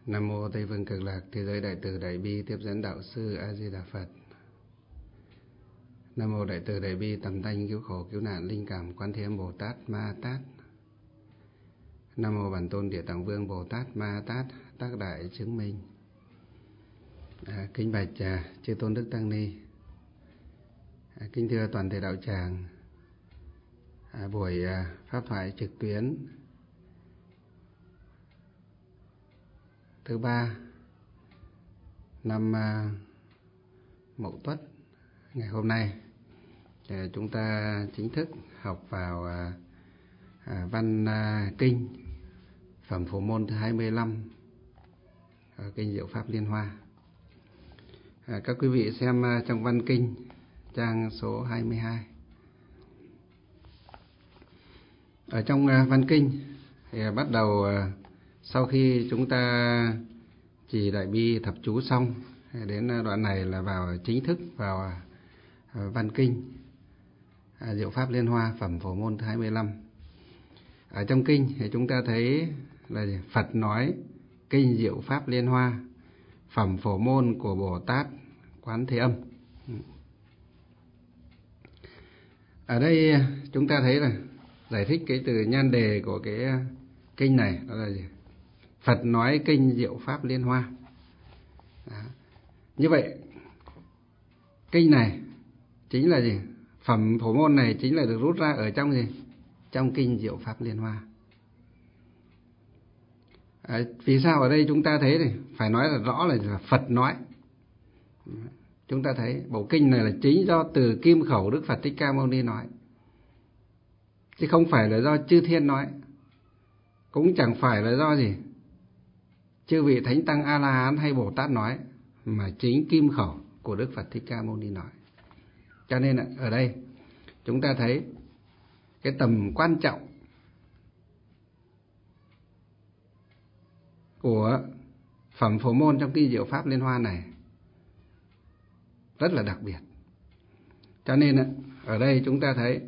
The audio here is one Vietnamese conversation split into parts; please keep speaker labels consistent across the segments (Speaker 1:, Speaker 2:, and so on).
Speaker 1: Nam mô Tây Phương Cực Lạc Thế Giới Đại Từ Đại Bi Tiếp Dẫn Đạo Sư A Di Đà Phật. Nam mô Đại Từ Đại Bi Tầm Thanh Cứu Khổ Cứu Nạn Linh Cảm Quán Thế Âm Bồ Tát Ma Tát. Nam mô Bản Tôn Địa Tạng Vương Bồ Tát Ma Tát Tác Đại Chứng Minh. Kính bạch chư Tôn Đức Tăng Ni, kính thưa toàn thể đạo tràng, buổi pháp thoại trực tuyến thứ ba năm Mậu Tuất ngày hôm nay, chúng ta chính thức học vào văn kinh phẩm Phổ Môn thứ 25, kinh Diệu Pháp Liên Hoa. Các quý vị xem trong văn kinh trang số 22. Ở trong văn kinh thì bắt đầu sau khi chúng ta trì đại bi thập chú xong, đến đoạn này là vào chính thức vào văn kinh Diệu Pháp Liên Hoa phẩm Phổ Môn thứ 25. Ở trong kinh thì chúng ta thấy là Phật nói kinh Diệu Pháp Liên Hoa phẩm Phổ Môn của Bồ Tát Quán Thế Âm. Ở đây chúng ta thấy là giải thích cái từ nhan đề của cái kinh này, đó là gì? Phật nói kinh Diệu Pháp Liên Hoa. Đó. Như vậy kinh này chính là gì? Phẩm Phổ Môn này chính là được rút ra ở trong gì? Trong kinh Diệu Pháp Liên Hoa. Vì sao ở đây chúng ta thấy này, phải nói là rõ là Phật nói. Chúng ta thấy bộ kinh này là chính do từ kim khẩu Đức Phật Thích Ca Mâu Ni nói, chứ không phải là do chư thiên nói, cũng chẳng phải là do gì chư vị Thánh Tăng A La Hán hay Bồ Tát nói, mà chính kim khẩu của Đức Phật Thích Ca Mâu Ni nói. Cho nên ở đây chúng ta thấy cái tầm quan trọng của phẩm Phổ Môn trong kinh Diệu Pháp Liên Hoa này rất là đặc biệt. Cho nên ở đây chúng ta thấy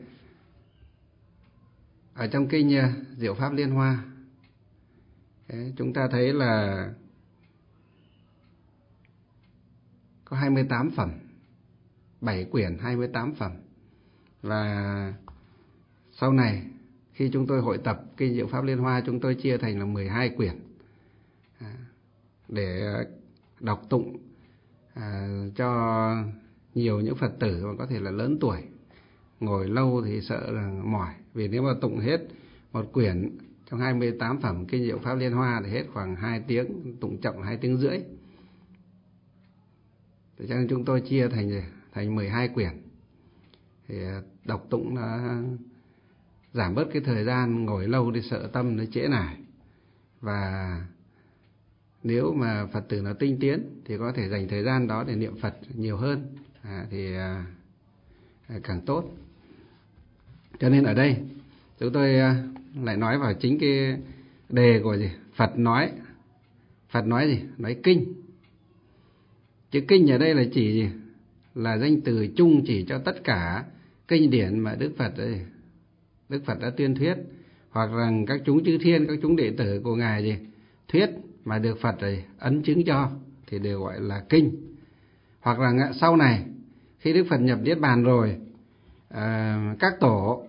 Speaker 1: ở trong kinh Diệu Pháp Liên Hoa, chúng ta thấy là có 28 phẩm, 7 quyển 28 phẩm. Và sau này khi chúng tôi hội tập kinh Diệu Pháp Liên Hoa, chúng tôi chia thành là 12 quyển để đọc tụng cho nhiều những Phật tử mà có thể là lớn tuổi, ngồi lâu thì sợ là mỏi. Vì nếu mà tụng hết một quyển trong 28 phẩm kinh Diệu Pháp Liên Hoa thì hết khoảng 2 tiếng, tụng chậm 2 tiếng rưỡi. Cho nên chúng tôi chia thành 12 quyển, thì đọc tụng nó giảm bớt cái thời gian ngồi lâu đi, sợ tâm nó trễ nải. Và nếu mà Phật tử nó tinh tiến thì có thể dành thời gian đó để niệm Phật nhiều hơn, thì càng tốt. Cho nên ở đây chúng tôi lại nói vào chính cái đề của gì? Phật nói. Phật nói gì? Nói kinh. Chữ kinh ở đây là chỉ gì? Là danh từ chung chỉ cho tất cả kinh điển mà Đức Phật đã tuyên thuyết, hoặc rằng các chúng chư thiên, các chúng đệ tử của Ngài gì thuyết mà được Phật ấn chứng cho thì đều gọi là kinh. Hoặc là sau này khi Đức Phật nhập Niết Bàn rồi, các tổ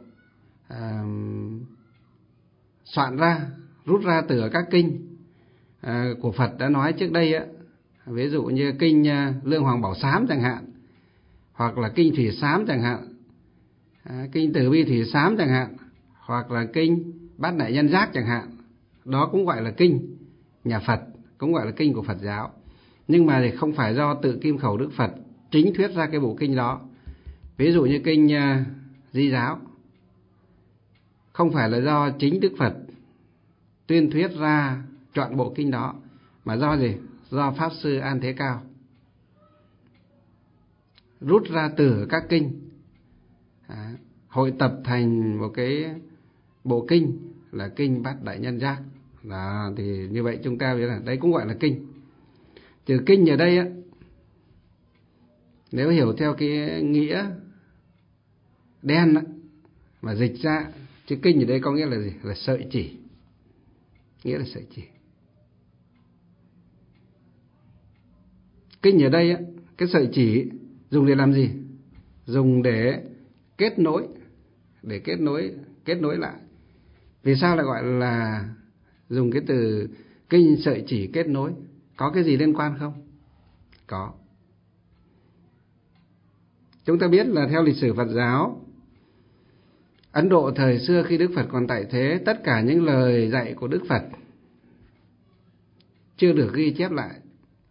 Speaker 1: soạn ra, rút ra từ các kinh của Phật đã nói trước đây á, ví dụ như kinh Lương Hoàng Bảo Sám chẳng hạn, hoặc là kinh Thủy Sám chẳng hạn, kinh Từ Bi Thủy Sám chẳng hạn, hoặc là kinh Bát Đại Nhân Giác chẳng hạn. Đó cũng gọi là kinh nhà Phật, cũng gọi là kinh của Phật giáo. Nhưng mà thì không phải do tự kim khẩu Đức Phật chính thuyết ra cái bộ kinh đó. Ví dụ như kinh Di Giáo, không phải là do chính Đức Phật tuyên thuyết ra chọn bộ kinh đó, mà do gì? Do Pháp Sư An Thế Cao rút ra từ các kinh, hội tập thành một cái bộ kinh là kinh Bát Đại Nhân Giác. Đó, thì như vậy chúng ta biết là đấy cũng gọi là kinh. Chữ kinh ở đây á, nếu hiểu theo cái nghĩa đen á, mà dịch ra, chữ kinh ở đây có nghĩa là gì? Là sợi chỉ. Nghĩa là sợi chỉ. Kinh ở đây cái sợi chỉ dùng để làm gì? Dùng để kết nối, kết nối lại. Vì sao lại gọi là dùng cái từ kinh sợi chỉ kết nối? Có cái gì liên quan không? Có. Chúng ta biết là theo lịch sử Phật giáo, Ấn Độ thời xưa khi Đức Phật còn tại thế, tất cả những lời dạy của Đức Phật chưa được ghi chép lại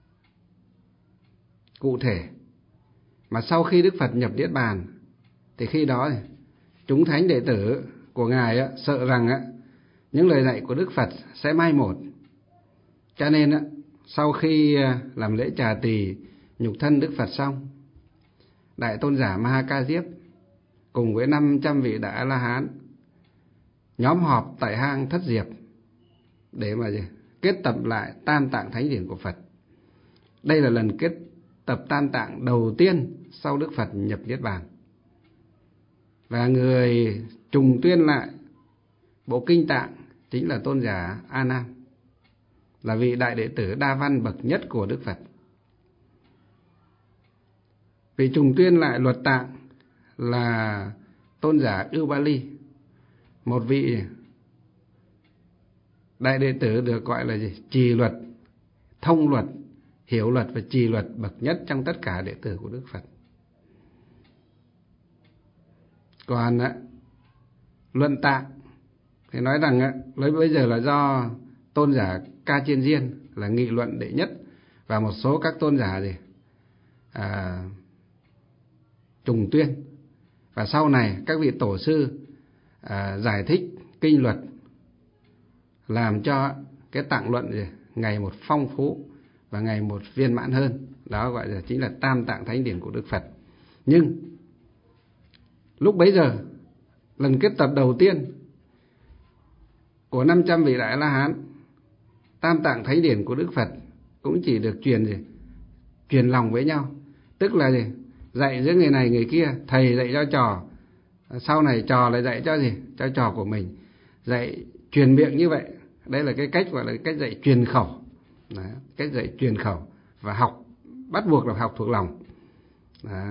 Speaker 1: cụ thể. Mà sau khi Đức Phật nhập Niết Bàn thì khi đó chúng thánh đệ tử của Ngài sợ rằng những lời dạy của Đức Phật sẽ mai một. Cho nên sau khi làm lễ trà tỳ nhục thân Đức Phật xong, Đại Tôn giả Ma Ha Ca Diếp cùng với 500 vị Đại A-la-hán nhóm họp tại hang Thất Diệp để mà kết tập lại Tam Tạng Thánh Điển của Phật. Đây là lần kết tập Tam Tạng đầu tiên sau Đức Phật nhập Niết Bàn. Và người trùng tuyên lại bộ kinh Tạng chính là Tôn giả A Nan, là vị đại đệ tử đa văn bậc nhất của Đức Phật. Vị trùng tuyên lại luật Tạng là Tôn giả Ưu Ba Ly, một vị đại đệ tử được gọi là gì? Trì luật, thông luật, hiểu luật và trì luật bậc nhất trong tất cả đệ tử của Đức Phật. Còn luận Tạng thì nói rằng bây giờ là do Tôn giả Ca Chiên Diên là nghị luận đệ nhất, và một số các tôn giả trùng tuyên. Và sau này các vị tổ sư giải thích kinh luật, làm cho cái tạng luận ngày một phong phú và ngày một viên mãn hơn. Đó gọi là chính là Tam Tạng Thánh Điển của Đức Phật. Nhưng lúc bấy giờ, lần kết tập đầu tiên của 500 vị Đại La-hán, Tam Tạng Thánh Điển của Đức Phật cũng chỉ được truyền lòng với nhau. Tức là dạy giữa người này người kia, thầy dạy cho trò, sau này trò lại dạy cho trò của mình, dạy truyền miệng như vậy. Đây là cái cách gọi là cách dạy truyền khẩu. Đó, cách dạy truyền khẩu và học, bắt buộc là học thuộc lòng. Đó.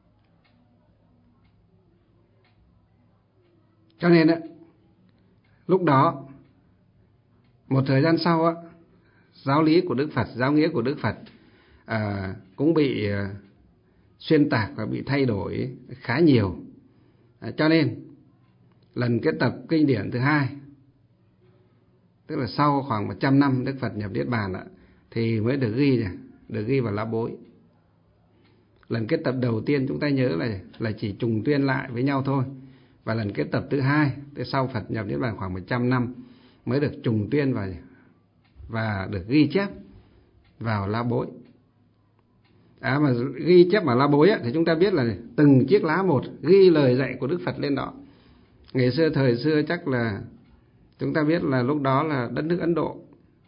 Speaker 1: Cho nên lúc đó một thời gian sau giáo lý của Đức Phật, giáo nghĩa của Đức Phật cũng bị xuyên tạc và bị thay đổi khá nhiều. Cho nên lần kết tập kinh điển thứ hai, tức là sau khoảng 100 năm Đức Phật nhập Niết Bàn thì mới được ghi vào lá bối. Lần kết tập đầu tiên chúng ta nhớ là chỉ trùng tuyên lại với nhau thôi. Và lần kết tập thứ hai, sau Phật nhập Niết Bàn khoảng 100 năm mới được trùng tuyên và được ghi chép vào lá bối. Mà ghi chép vào lá bối thì chúng ta biết là từng chiếc lá một ghi lời dạy của Đức Phật lên đó. Ngày xưa, thời xưa chắc là chúng ta biết là lúc đó là đất nước Ấn Độ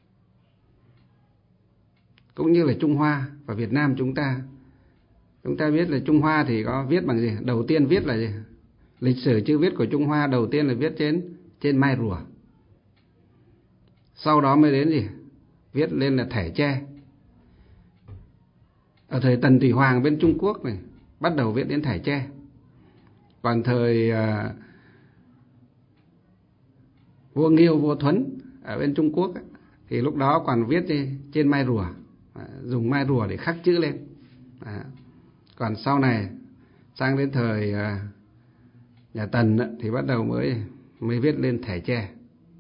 Speaker 1: cũng như là Trung Hoa và Việt Nam chúng ta biết là Trung Hoa thì có viết bằng gì? Đầu tiên viết là gì? Lịch sử chữ viết của Trung Hoa đầu tiên là viết trên mai rùa. Sau đó mới đến viết lên là thẻ tre. Ở thời Tần Thủy Hoàng bên Trung Quốc này bắt đầu viết đến thẻ tre. Còn thời vua Nghiêu, vua Thuấn ở bên Trung Quốc thì lúc đó còn viết trên mai rùa, dùng mai rùa để khắc chữ lên. Còn sau này sang đến thời nhà Tần thì bắt đầu mới viết lên thẻ tre.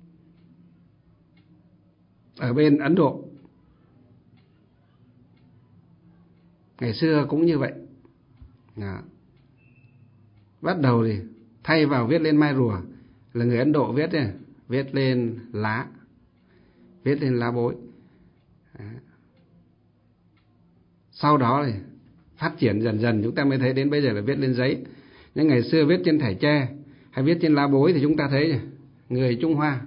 Speaker 1: Ở bên Ấn Độ ngày xưa cũng như vậy. Bắt đầu thì thay vào viết lên mai rùa là người Ấn Độ viết lên lá bối. Sau đó thì phát triển dần dần chúng ta mới thấy đến bây giờ là viết lên giấy. Nhưng ngày xưa viết trên thẻ tre hay viết trên lá bối thì chúng ta thấy người Trung Hoa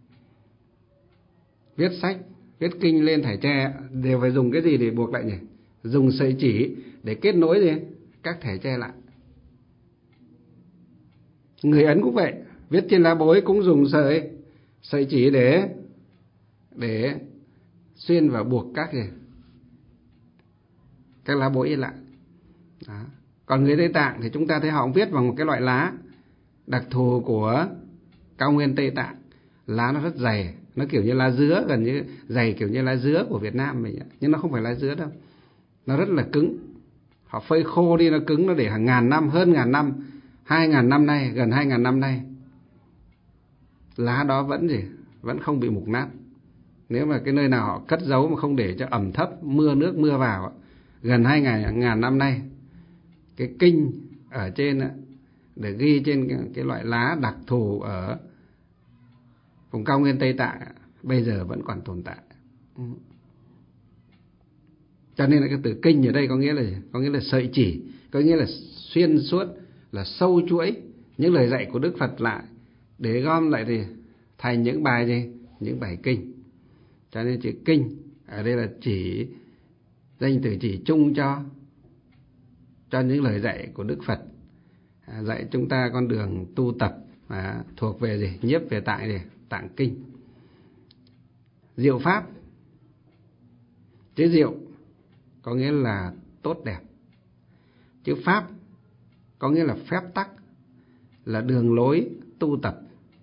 Speaker 1: viết sách, viết kinh lên thẻ tre đều phải dùng cái gì để buộc lại nhỉ? Dùng sợi chỉ để kết nối các thẻ tre lại. Người Ấn cũng vậy, viết trên lá bối cũng dùng sợi chỉ để xuyên và buộc các lá bỗi lại. Đó. Còn người Tây Tạng thì chúng ta thấy họ viết bằng một cái loại lá đặc thù của cao nguyên Tây Tạng. Lá nó rất dày, nó kiểu như lá dứa, gần như dày kiểu như lá dứa của Việt Nam mình, nhưng nó không phải lá dứa đâu. Nó rất là cứng. Họ phơi khô đi nó cứng, nó để hàng ngàn năm, hơn ngàn năm, 2.000 năm nay, gần 2.000 năm nay. Lá đó vẫn không bị mục nát. Nếu mà cái nơi nào họ cất giấu mà không để cho ẩm thấp, nước mưa vào, gần 2.000 năm nay, cái kinh ở trên để ghi trên cái loại lá đặc thù ở vùng cao nguyên Tây Tạng bây giờ vẫn còn tồn tại. Cho nên là cái từ kinh ở đây có nghĩa là sợi chỉ, có nghĩa là xuyên suốt, là sâu chuỗi những lời dạy của Đức Phật lại để gom lại thì thành những bài gì? Những bài kinh. Cho nên chữ kinh ở đây là chỉ danh từ chỉ chung cho những lời dạy của Đức Phật, dạy chúng ta con đường tu tập thuộc về gì? Nhiếp về tạng gì? Tạng kinh. Diệu pháp. Chữ diệu có nghĩa là tốt đẹp. Chữ pháp có nghĩa là phép tắc, là đường lối tu tập.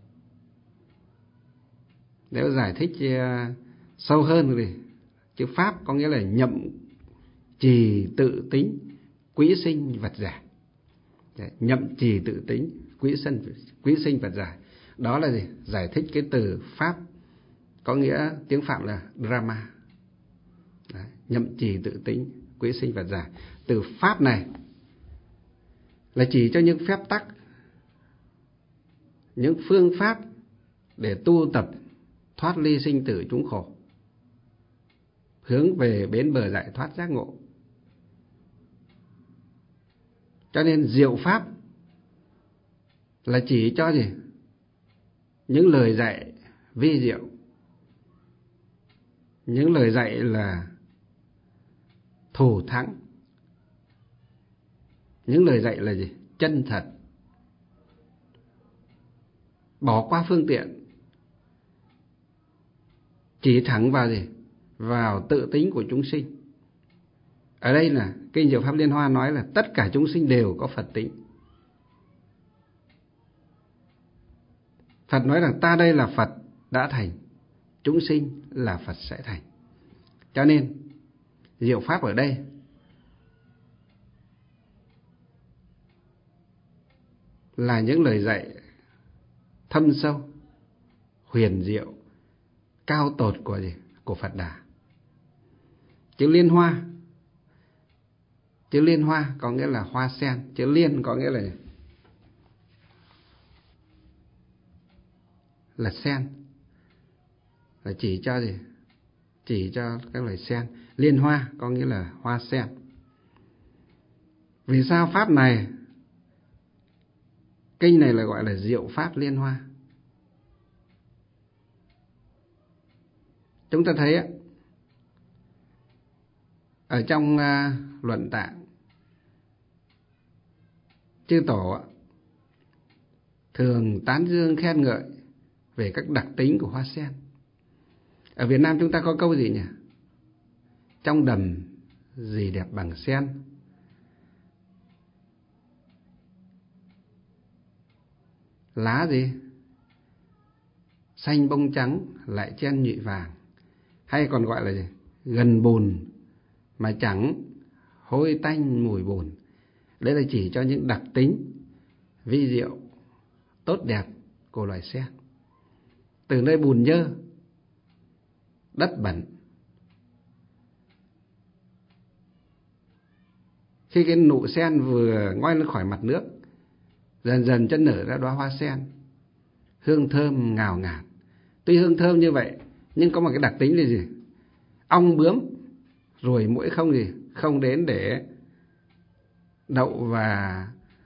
Speaker 1: Nếu giải thích sâu hơn thì chữ pháp có nghĩa là nhậm trì tự tính, quý sinh vật giải. Nhậm trì tự tính, quý sinh vật giải. Đó là gì? Giải thích cái từ pháp, có nghĩa tiếng Phạm là drama. Đấy, nhậm trì tự tính, quý sinh vật giải. Từ pháp này là chỉ cho những phép tắc, những phương pháp để tu tập thoát ly sinh tử chúng khổ, hướng về bến bờ giải thoát giác ngộ. Cho nên diệu pháp là chỉ cho gì? Những lời dạy vi diệu, những lời dạy là thù thắng, những lời dạy là gì? Chân thật, bỏ qua phương tiện, chỉ thẳng vào gì? Vào tự tính của chúng sinh. Ở đây là Kinh Diệu Pháp Liên Hoa nói là tất cả chúng sinh đều có Phật tính. Phật nói rằng ta đây là Phật đã thành, chúng sinh là Phật sẽ thành. Cho nên diệu pháp ở đây là những lời dạy thâm sâu, huyền diệu, cao tột của Phật Đà. Chữ liên hoa, chữ liên hoa có nghĩa là hoa sen. Chữ liên có nghĩa là sen, là chỉ cho gì? Chỉ cho các loài sen. Liên hoa có nghĩa là hoa sen. Vì sao pháp này, kinh này là gọi là diệu pháp liên hoa? Chúng ta thấy ở trong luận tạng, chư tổ thường tán dương khen ngợi về các đặc tính của hoa sen. Ở Việt Nam chúng ta có câu gì nhỉ? Trong đầm gì đẹp bằng sen. Lá gì? Xanh bông trắng lại chen nhụy vàng. Hay còn gọi là gì? Gần bùn mà chẳng hôi tanh mùi bùn. Đấy là chỉ cho những đặc tính vi diệu, tốt đẹp của loài sen. Từ nơi bùn nhơ, đất bẩn, khi cái nụ sen vừa ngoi lên khỏi mặt nước, dần dần chân nở ra đóa hoa sen, hương thơm ngào ngạt. Tuy hương thơm như vậy, nhưng có một cái đặc tính là gì? Ong bướm, ruồi muỗi không đến để đậu và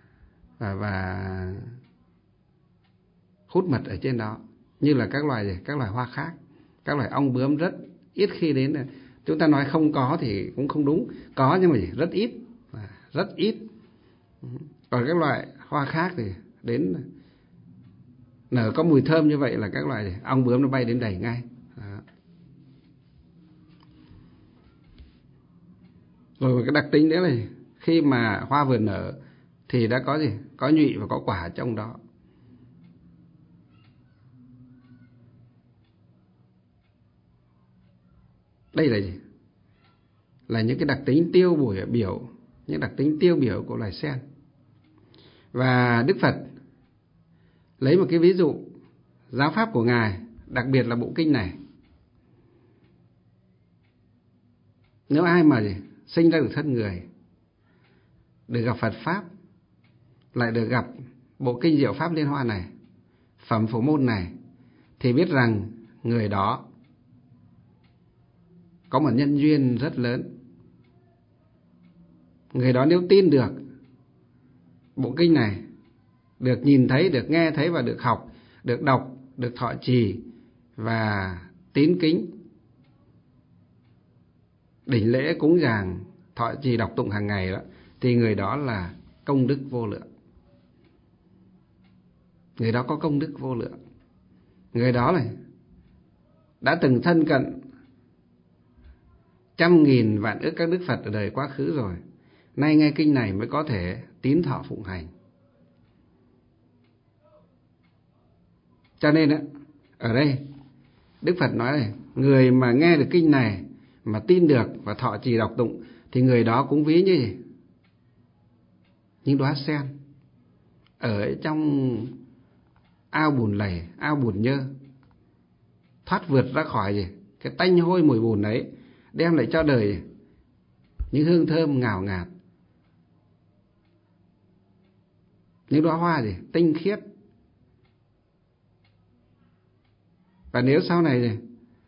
Speaker 1: hút mật ở trên đó, như là các loài hoa khác. Các loài ong bướm rất ít khi đến. Chúng ta nói không có thì cũng không đúng, có nhưng mà rất ít. Còn các loại hoa khác thì đến nở có mùi thơm như vậy là các loài ong bướm nó bay đến đầy ngay. Đó. Rồi cái đặc tính đấy là khi mà hoa vừa nở thì đã có gì? Có nhụy và có quả trong đó. Đây là gì? Là những cái đặc tính tiêu biểu, những đặc tính tiêu biểu của loài sen. Và Đức Phật lấy một cái ví dụ giáo pháp của Ngài, đặc biệt là bộ kinh này. Nếu ai mà sinh ra được thân người, được gặp Phật Pháp, lại được gặp bộ kinh Diệu Pháp Liên Hoa này, phẩm Phổ Môn này, thì biết rằng người đó có một nhân duyên rất lớn. Người đó nếu tin được bộ kinh này, được nhìn thấy, được nghe thấy và được học, được đọc, được thọ trì và tín kính, đảnh lễ cúng dường, thọ trì đọc tụng hàng ngày đó, thì người đó là công đức vô lượng. Người đó có công đức vô lượng. Người đó này đã từng thân cận trăm nghìn vạn ức các đức Phật ở đời quá khứ rồi, nay nghe kinh này mới có thể tín thọ phụng hành. Cho nên ở đây Đức Phật nói này, người mà nghe được kinh này mà tin được và thọ trì đọc tụng thì người đó cũng ví như gì? Những đóa sen ở trong ao bùn lầy, ao bùn nhơ, thoát vượt ra khỏi gì? Cái tanh hôi mùi bùn ấy, đem lại cho đời những hương thơm ngào ngạt, những đóa hoa gì? Tinh khiết. Và nếu sau này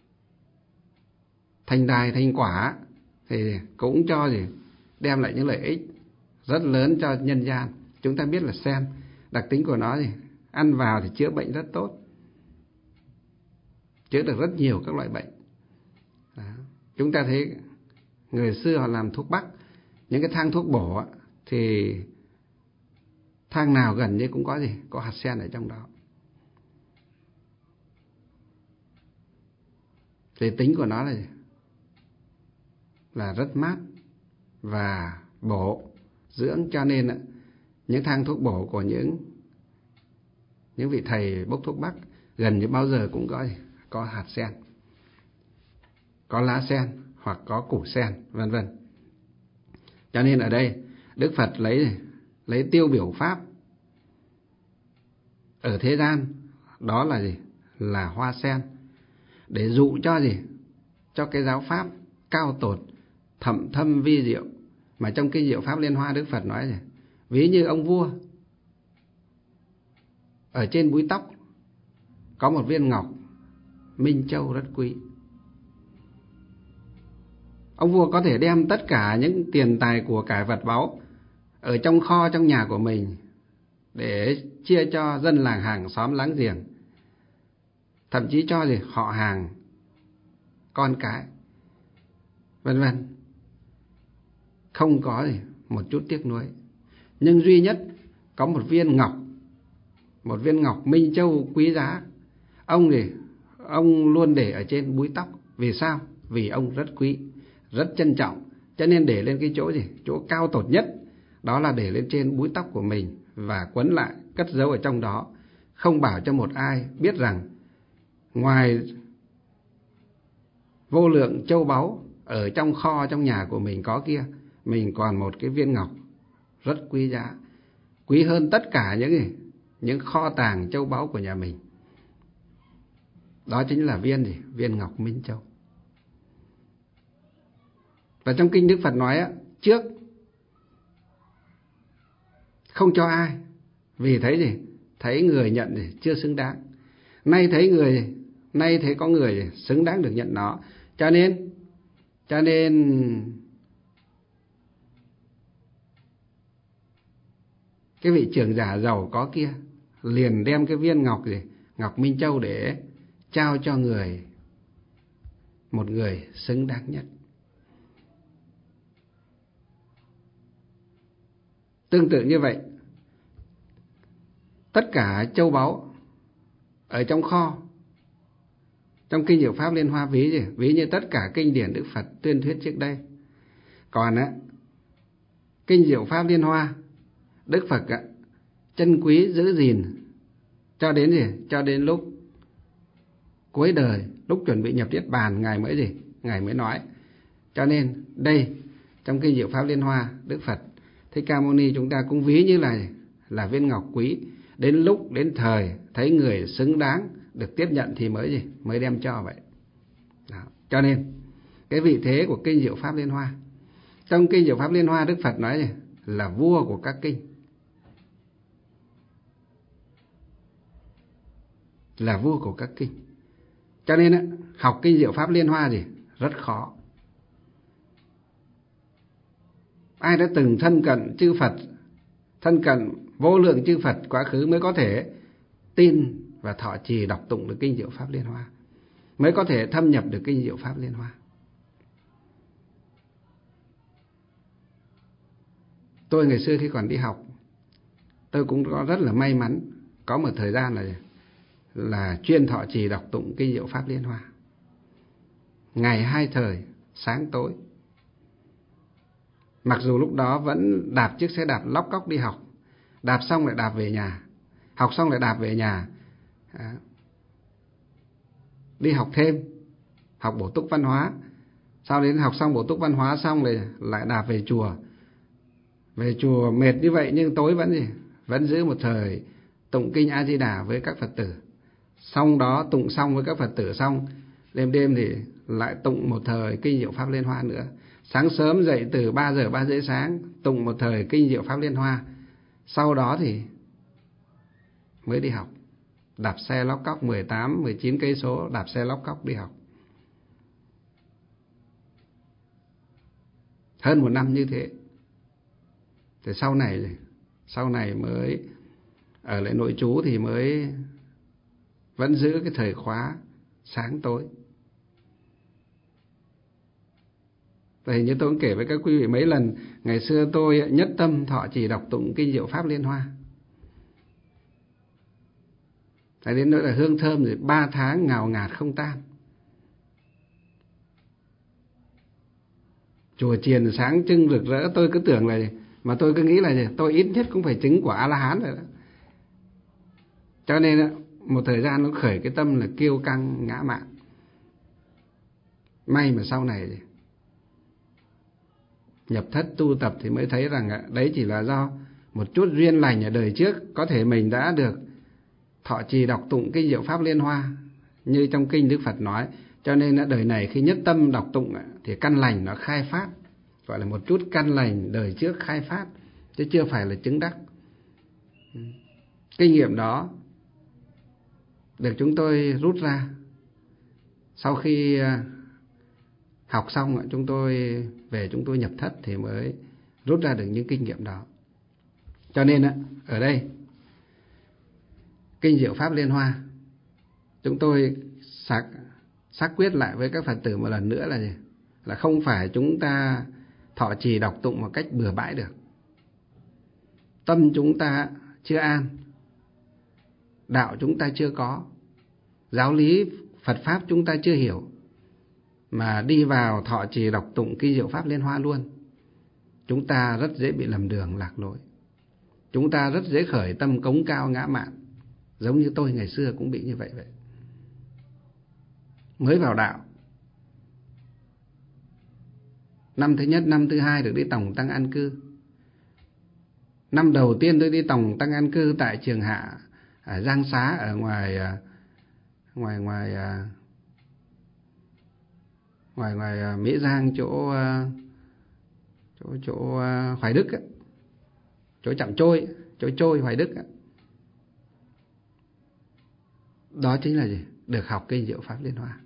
Speaker 1: thành đài, thành quả thì cũng cho gì? Đem lại những lợi ích rất lớn cho nhân gian. Chúng ta biết là sen, đặc tính của nó gì? Ăn vào thì chữa bệnh rất tốt, chữa được rất nhiều các loại bệnh. Đó. Chúng ta thấy người xưa họ làm thuốc bắc, những cái thang thuốc bổ thì thang nào gần như cũng có gì? Có hạt sen ở trong đó. Thì tính của nó là gì? Là rất mát và bổ dưỡng, cho nên những thang thuốc bổ của những vị thầy bốc thuốc bắc gần như bao giờ cũng có hạt sen, có lá sen hoặc có củ sen, vân vân. Cho nên ở đây Đức Phật lấy tiêu biểu pháp ở thế gian, đó là gì? Là hoa sen, để dụ cho gì? Cho cái giáo pháp cao tột, thậm thâm vi diệu mà trong kinh Diệu Pháp Liên Hoa Đức Phật nói gì? Ví như ông vua ở trên búi tóc có một viên ngọc minh châu rất quý. Ông vua có thể đem tất cả những tiền tài của cải vật báu ở trong kho trong nhà của mình để chia cho dân làng hàng xóm láng giềng, thậm chí cho gì? Họ hàng, con cái, vân vân, không có gì một chút tiếc nuối. Nhưng duy nhất có một viên ngọc minh châu quý giá, ông luôn để ở trên búi tóc. Vì sao? Vì ông rất quý, rất trân trọng, cho nên để lên cái chỗ gì? Chỗ cao tột nhất, đó là để lên trên búi tóc của mình và quấn lại, cất giấu ở trong đó, không bảo cho một ai biết rằng ngoài vô lượng châu báu ở trong kho trong nhà của mình có kia, mình còn một cái viên ngọc rất quý giá, quý hơn tất cả những kho tàng châu báu của nhà mình. Đó chính là viên ngọc minh châu. Và trong kinh Đức Phật nói trước không cho ai, vì thấy gì? Thấy người nhận gì? Chưa xứng đáng. Nay thấy có người xứng đáng được nhận nó, cho nên cái vị trưởng giả giàu có kia liền đem cái viên ngọc minh châu để trao cho một người xứng đáng nhất. Tương tự như vậy, tất cả châu báu ở trong kho, trong kinh Diệu Pháp Liên Hoa ví như tất cả kinh điển Đức Phật tuyên thuyết trước đây, Còn kinh Diệu Pháp Liên Hoa, Đức Phật chân quý giữ gìn cho đến gì? Cho đến lúc cuối đời, lúc chuẩn bị nhập Niết Bàn, Ngài mới gì? Ngài mới nói. Cho nên đây, trong kinh Diệu Pháp Liên Hoa, Đức Phật Thích Ca Mâu Ni chúng ta cũng ví như là viên ngọc quý. Đến lúc, đến thời thấy người xứng đáng được tiếp nhận thì mới gì? Mới đem cho vậy. Đó. Cho nên cái vị thế của kinh Diệu Pháp Liên Hoa, trong kinh Diệu Pháp Liên Hoa, Đức Phật nói gì? Là vua của các kinh, là vua của các kinh. Cho nên học kinh Diệu Pháp Liên Hoa gì? Rất khó. Ai đã từng thân cận chư Phật, thân cận vô lượng chư Phật quá khứ mới có thể tin và thọ trì đọc tụng được kinh Diệu Pháp Liên Hoa, mới có thể thâm nhập được kinh Diệu Pháp Liên Hoa. Tôi ngày xưa khi còn đi học, tôi cũng có rất là may mắn, có một thời gian là chuyên thọ trì đọc tụng kinh Diệu Pháp Liên Hoa, ngày 2 thời, sáng tối. Mặc dù lúc đó vẫn đạp chiếc xe đạp lóc cóc đi học, đạp xong lại đạp về nhà, học xong lại đạp về nhà, đi học thêm, học bổ túc văn hóa. Sau đến học xong bổ túc văn hóa xong lại đạp về chùa. Về chùa mệt như vậy nhưng tối vẫn giữ một thời tụng kinh A Di Đà với các Phật tử. Xong đó tụng xong với các Phật tử xong, đêm thì lại tụng một thời kinh Diệu Pháp Liên Hoa nữa. Sáng sớm dậy từ 3 giờ 3 rưỡi sáng tụng một thời kinh Diệu Pháp Liên Hoa. Sau đó thì mới đi học, đạp xe lóc cóc 18, 19 cây số, đạp xe lóc cóc đi học. Hơn 1 năm như thế. Thì sau này mới ở lại nội trú thì mới vẫn giữ cái thời khóa sáng tối. Thì như tôi cũng kể với các quý vị mấy lần, ngày xưa tôi nhất tâm thọ trì đọc tụng kinh Diệu Pháp Liên Hoa. Thế đến nỗi là hương thơm rồi 3 tháng ngào ngạt không tan. Chùa chiền sáng trưng rực rỡ, tôi cứ tưởng là, mà tôi cứ nghĩ là tôi ít nhất cũng phải chứng quả A-la-hán rồi đó. Cho nên một thời gian nó khởi cái tâm là kiêu căng ngã mạn. May mà sau này nhập thất tu tập thì mới thấy rằng đấy chỉ là do một chút duyên lành ở đời trước. Có thể mình đã được thọ trì đọc tụng kinh Diệu Pháp Liên Hoa như trong kinh Đức Phật nói. Cho nên đời này khi nhất tâm đọc tụng thì căn lành nó khai phát, gọi là một chút căn lành đời trước khai phát, chứ chưa phải là chứng đắc. Kinh nghiệm đó được chúng tôi rút ra sau khi học xong. Chúng tôi về chúng tôi nhập thất thì mới rút ra được những kinh nghiệm đó. Cho nên ở đây kinh Diệu Pháp Liên Hoa, chúng tôi xác quyết lại với các Phật tử một lần nữa là gì? Là không phải chúng ta thọ trì đọc tụng một cách bừa bãi được. Tâm chúng ta chưa an, đạo chúng ta chưa có, giáo lý Phật Pháp chúng ta chưa hiểu, mà đi vào thọ trì đọc tụng kinh Diệu Pháp Liên Hoa luôn, chúng ta rất dễ bị lầm đường lạc lối. Chúng ta rất dễ khởi tâm cống cao ngã mạn, giống như tôi ngày xưa cũng bị như vậy. Mới vào đạo, năm thứ nhất, năm thứ hai được đi tổng tăng an cư. Năm đầu tiên tôi đi tổng tăng an cư tại Trường Hạ ở Giang Xá, ở ngoài Mỹ Giang, chỗ Hoài Đức ấy, chỗ Trạm Trôi, chỗ Trôi Hoài Đức ấy. Đó chính là gì? Được học kinh Diệu Pháp Liên Hoa.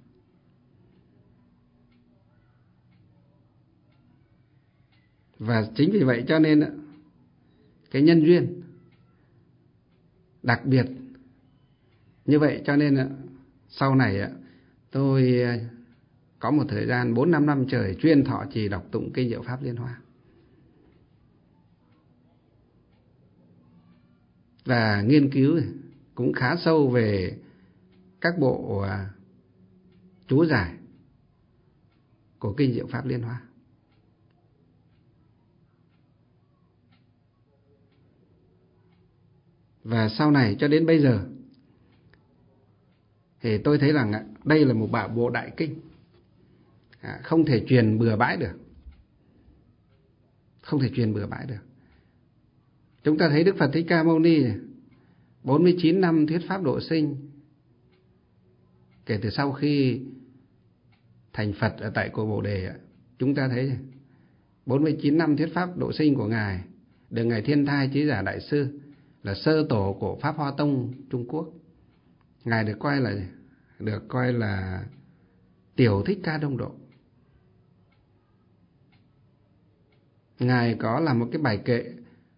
Speaker 1: Và chính vì vậy cho nên cái nhân duyên đặc biệt như vậy, cho nên sau này tôi có một thời gian 4-5 năm trời chuyên thọ trì đọc tụng kinh Diệu Pháp Liên Hoa. Và nghiên cứu cũng khá sâu về các bộ chú giải của kinh Diệu Pháp Liên Hoa. Và sau này cho đến bây giờ thì tôi thấy rằng đây là một bộ đại kinh, không thể truyền bừa bãi được. Không thể truyền bừa bãi được. Chúng ta thấy Đức Phật Thích Ca Mâu Ni 49 năm thuyết pháp độ sinh, kể từ sau khi thành Phật ở tại Cội Bồ Đề. Chúng ta thấy 49 năm thuyết pháp độ sinh của Ngài được Ngài Thiên Thai Chí Giả Đại Sư, là sơ tổ của Pháp Hoa Tông Trung Quốc. Ngài được coi là tiểu Thích Ca Đông Độ. Ngài có làm một cái bài kệ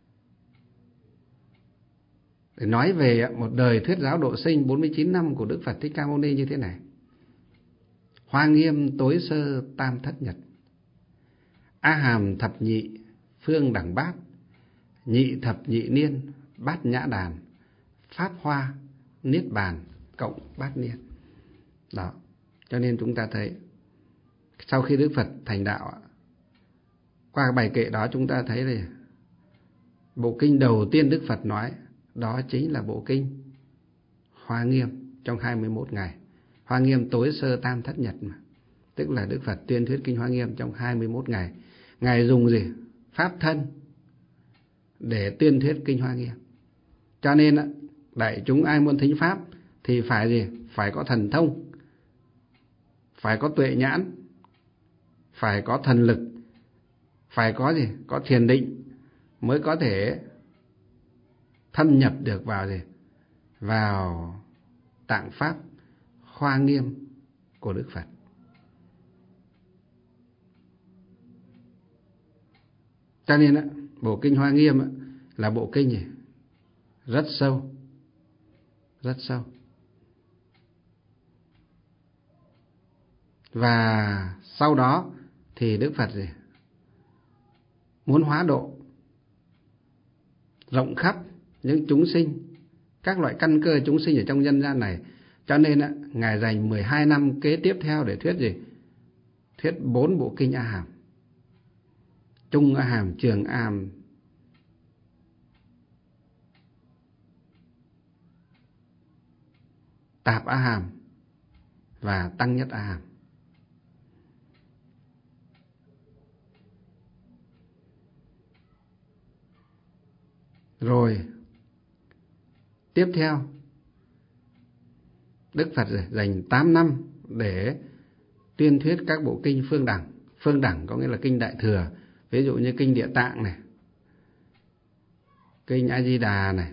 Speaker 1: để nói về một đời thuyết giáo độ sinh 49 năm của Đức Phật Thích Ca Mâu Ni như thế này: Hoa nghiêm tối sơ tam thất nhật, A hàm thập nhị phương đẳng bát, nhị thập nhị niên bát nhã đàn, pháp hoa niết bàn cộng bát niên. Đó. Cho nên chúng ta thấy sau khi Đức Phật thành đạo, qua bài kệ đó chúng ta thấy là bộ kinh đầu tiên Đức Phật nói đó chính là bộ kinh Hoa Nghiêm trong 21 ngày. Hoa Nghiêm tối sơ tam thất nhật mà. Tức là Đức Phật tuyên thuyết kinh Hoa Nghiêm trong 21 ngày. Ngài dùng gì? Pháp thân để tuyên thuyết kinh Hoa Nghiêm. Cho nên đại chúng ai muốn thính pháp thì phải gì? Phải có thần thông, phải có tuệ nhãn, phải có thần lực, phải có gì? Có thiền định mới có thể thâm nhập được vào gì? Vào tạng pháp Hoa Nghiêm của Đức Phật. Cho nên bộ kinh Hoa Nghiêm là bộ kinh gì? Rất sâu, rất sâu. Và sau đó thì Đức Phật gì? Muốn hóa độ rộng khắp những chúng sinh, các loại căn cơ chúng sinh ở trong nhân gian này. Cho nên Ngài dành 12 năm kế tiếp theo để thuyết gì? Thuyết 4 bộ kinh A Hàm: Trung A Hàm, Trường A Hàm, Tạp A Hàm và Tăng Nhất A Hàm. Rồi tiếp theo Đức Phật dành 8 năm để tuyên thuyết các bộ kinh phương đẳng. Phương đẳng có nghĩa là kinh Đại Thừa, ví dụ như kinh Địa Tạng này, kinh A Di Đà này,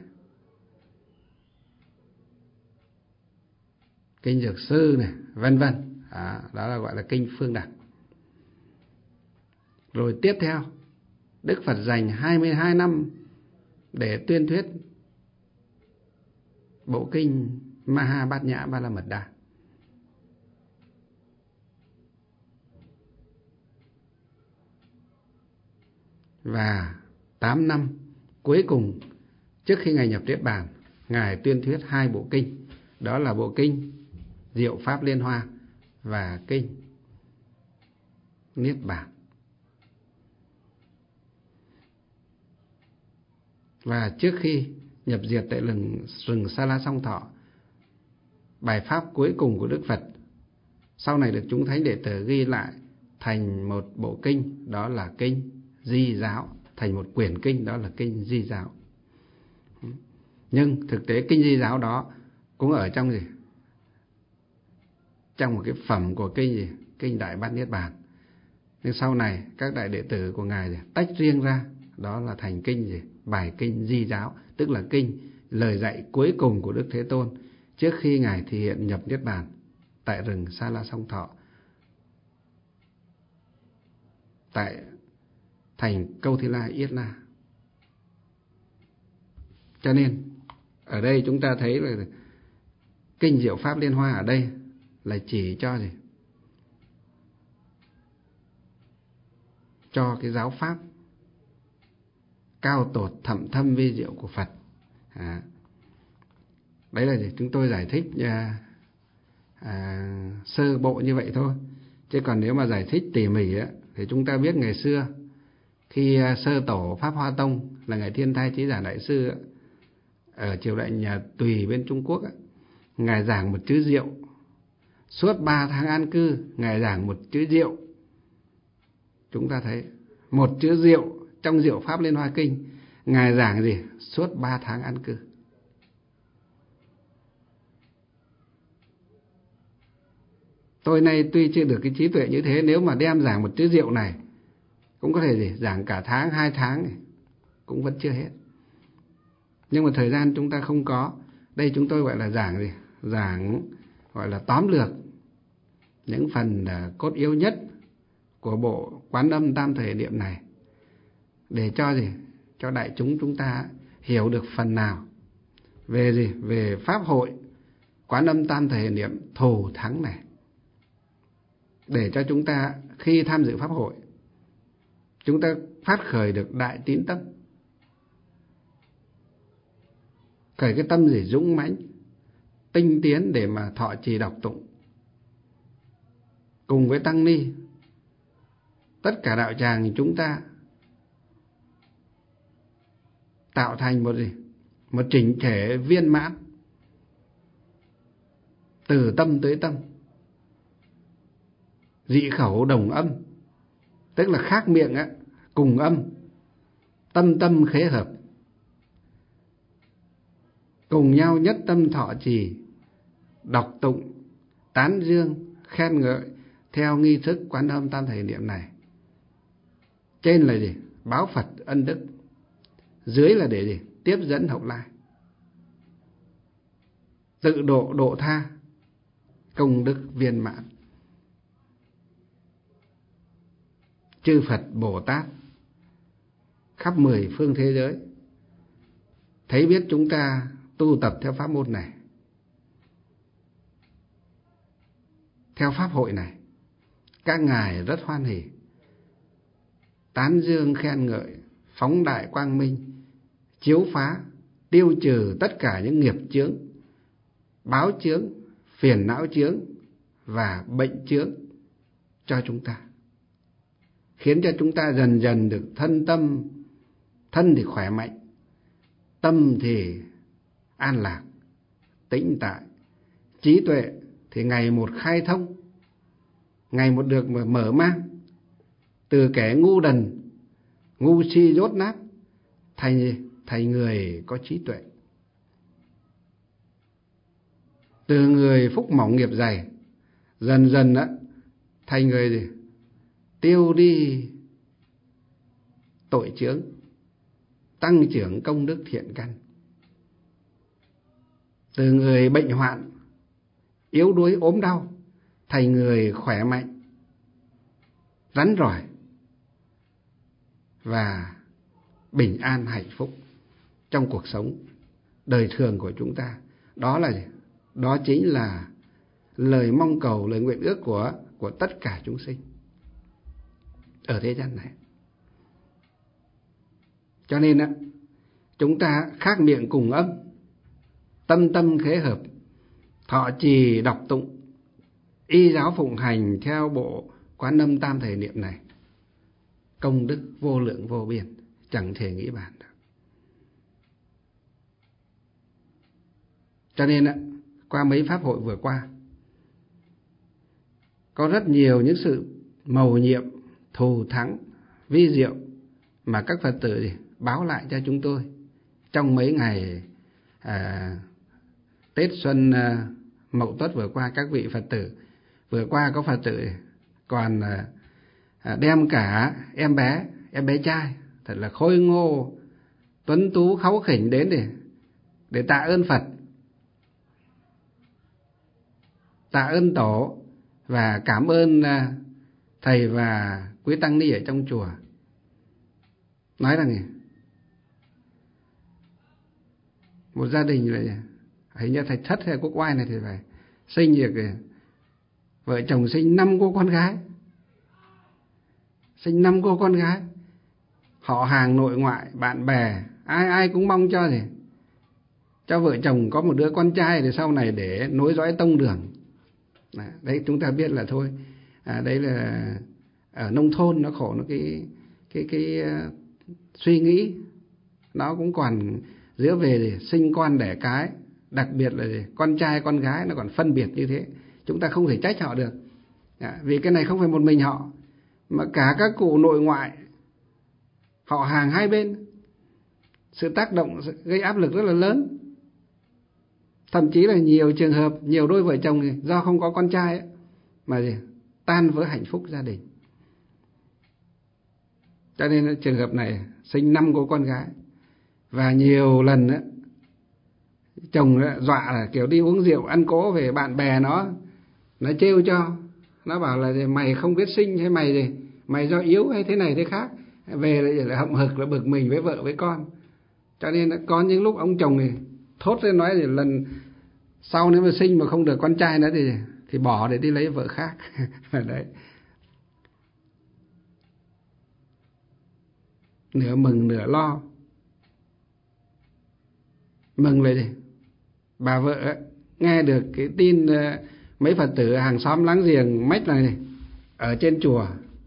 Speaker 1: kinh Dược Sư này, vân vân. Đó là gọi là kinh phương đẳng. Rồi tiếp theo Đức Phật dành 22 năm để tuyên thuyết bộ kinh Maha Bát Nhã Ba La Mật Đa. Và 8 năm cuối cùng trước khi Ngài nhập Niết Bàn, Ngài tuyên thuyết 2 bộ kinh. Đó là bộ kinh Diệu Pháp Liên Hoa và kinh Niết Bàn. Và trước khi nhập diệt tại rừng Sa La Song Thọ, bài pháp cuối cùng của Đức Phật sau này được chúng thánh đệ tử ghi lại thành một bộ kinh, đó là kinh Di Giáo, thành một quyển kinh, đó là kinh Di Giáo. Nhưng thực tế kinh Di Giáo đó cũng ở trong gì? Trong một cái phẩm của kinh gì? Kinh Đại Bát Niết Bàn. Nhưng sau này các đại đệ tử của Ngài tách riêng ra, đó là thành kinh gì? Bài kinh Di Giáo, tức là kinh lời dạy cuối cùng của Đức Thế Tôn trước khi Ngài thể hiện nhập Niết Bàn tại rừng Sa La Song Thọ, tại thành Câu Thi La Yết La. Cho nên ở đây chúng ta thấy là kinh Diệu Pháp Liên Hoa ở đây là chỉ cho gì? Cho cái giáo pháp cao tột thậm thâm vi diệu của Phật. Đấy là gì? Chúng tôi giải thích sơ bộ như vậy thôi. Chứ còn nếu mà giải thích tỉ mỉ thì chúng ta biết ngày xưa khi sơ tổ Pháp Hoa Tông là Ngài Thiên Thai Chí Giả Đại Sư ở triều đại nhà Tùy bên Trung Quốc á, Ngài giảng một chữ diệu. Suốt 3 tháng an cư, Ngài giảng một chữ diệu. Chúng ta thấy một chữ diệu trong Diệu Pháp Liên Hoa Kinh, Ngài giảng gì? Suốt 3 tháng an cư. Tôi nay tuy chưa được cái trí tuệ như thế, nếu mà đem giảng một chữ diệu này, cũng có thể gì? Giảng cả tháng, 2 tháng này, cũng vẫn chưa hết. Nhưng mà thời gian chúng ta không có. Đây chúng tôi gọi là giảng gì? Giảng gọi là tóm lược những phần cốt yếu nhất của bộ Quán Âm Tam Thời Niệm này, để cho gì? Cho đại chúng ta hiểu được phần nào về gì? Về pháp hội Quán Âm Tam Thời Niệm thù thắng này, để cho chúng ta khi tham dự pháp hội, chúng ta phát khởi được đại tín tâm, khởi cái tâm gì? Dũng mãnh, tinh tiến để mà thọ trì đọc tụng cùng với tăng ni, tất cả đạo tràng chúng ta tạo thành một gì? Một chỉnh thể viên mãn, từ tâm tới tâm, dị khẩu đồng âm, tức là khác miệng á, cùng âm, tâm tâm khế hợp, cùng nhau nhất tâm thọ trì đọc tụng, tán dương, khen ngợi theo nghi thức Quán Âm Tam Thời Niệm này. Trên là gì? Báo Phật ân đức, dưới là để gì? Tiếp dẫn hậu lai, tự độ độ tha, công đức viên mãn. Chư Phật Bồ Tát khắp 10 phương thế giới thấy biết chúng ta tu tập theo pháp môn này, theo pháp hội này, các ngài rất hoan hỉ, tán dương khen ngợi, phóng đại quang minh, chiếu phá, tiêu trừ tất cả những nghiệp chướng, báo chướng, phiền não chướng và bệnh chướng cho chúng ta, khiến cho chúng ta dần dần được thân thì khỏe mạnh, tâm thì an lạc, tĩnh tại, trí tuệ thì ngày một khai thông, ngày một được mở mang, từ kẻ ngu đần, ngu si dốt nát, thành người có trí tuệ, từ người phúc mỏng nghiệp dày, dần dần thành người gì? Tiêu đi tội chướng, tăng trưởng công đức thiện căn, từ người bệnh hoạn, yếu đuối ốm đau, thành người khỏe mạnh, rắn rỏi và bình an hạnh phúc trong cuộc sống đời thường của chúng ta. Đó chính là lời mong cầu, lời nguyện ước của tất cả chúng sinh ở thế gian này. Cho nên chúng ta khác miệng cùng âm, tâm tâm khế hợp, thọ trì đọc tụng, y giáo phụng hành theo bộ Quán Âm Tam Thời Niệm này, công đức vô lượng vô biên, chẳng thể nghĩ bàn được. Cho nên qua mấy pháp hội vừa qua, có rất nhiều những sự mầu nhiệm, thù thắng, vi diệu mà các Phật tử báo lại cho chúng tôi trong mấy ngày Tết Xuân Mậu Tuất vừa qua. Các vị Phật tử vừa qua, có Phật tử còn đem cả em bé trai thật là khôi ngô, tuấn tú, kháu khỉnh đến để tạ ơn Phật, tạ ơn Tổ và cảm ơn thầy và quý tăng ni ở trong chùa. Nói rằng một gia đình là hình như thầy Thất hay Quốc Oai này thì phải sinh được vợ chồng sinh 5 cô con gái, sinh 5 cô con gái, họ hàng nội ngoại bạn bè ai cũng mong cho vợ chồng có một đứa con trai để sau này để nối dõi tông đường. Đấy, chúng ta biết là thôi, đấy là ở nông thôn nó khổ, nó cái suy nghĩ nó cũng còn giữa về sinh con đẻ cái, đặc biệt là con trai con gái nó còn phân biệt như thế. Chúng ta không thể trách họ được, vì cái này không phải một mình họ, mà cả các cụ nội ngoại, họ hàng hai bên, sự tác động gây áp lực rất là lớn. Thậm chí là nhiều trường hợp, nhiều đôi vợ chồng thì do không có con trai ấy, mà tan vỡ hạnh phúc gia đình. Cho nên trường hợp này sinh 5 cô con gái, và nhiều lần ấy, chồng dọa là kiểu đi uống rượu ăn cỗ về, bạn bè nó trêu cho, nó bảo là mày không biết sinh hay mày do yếu hay thế này thế khác, về lại hậm hực là bực mình với vợ với con. Cho nên có những lúc ông chồng này thốt lên nói thì lần sau nếu mà sinh mà không được con trai nữa thì bỏ để đi lấy vợ khác. Đấy. Nửa mừng nửa lo. Mừng là gì? Bà vợ ấy, nghe được cái tin mấy Phật tử hàng xóm láng giềng mách này ở trên chùa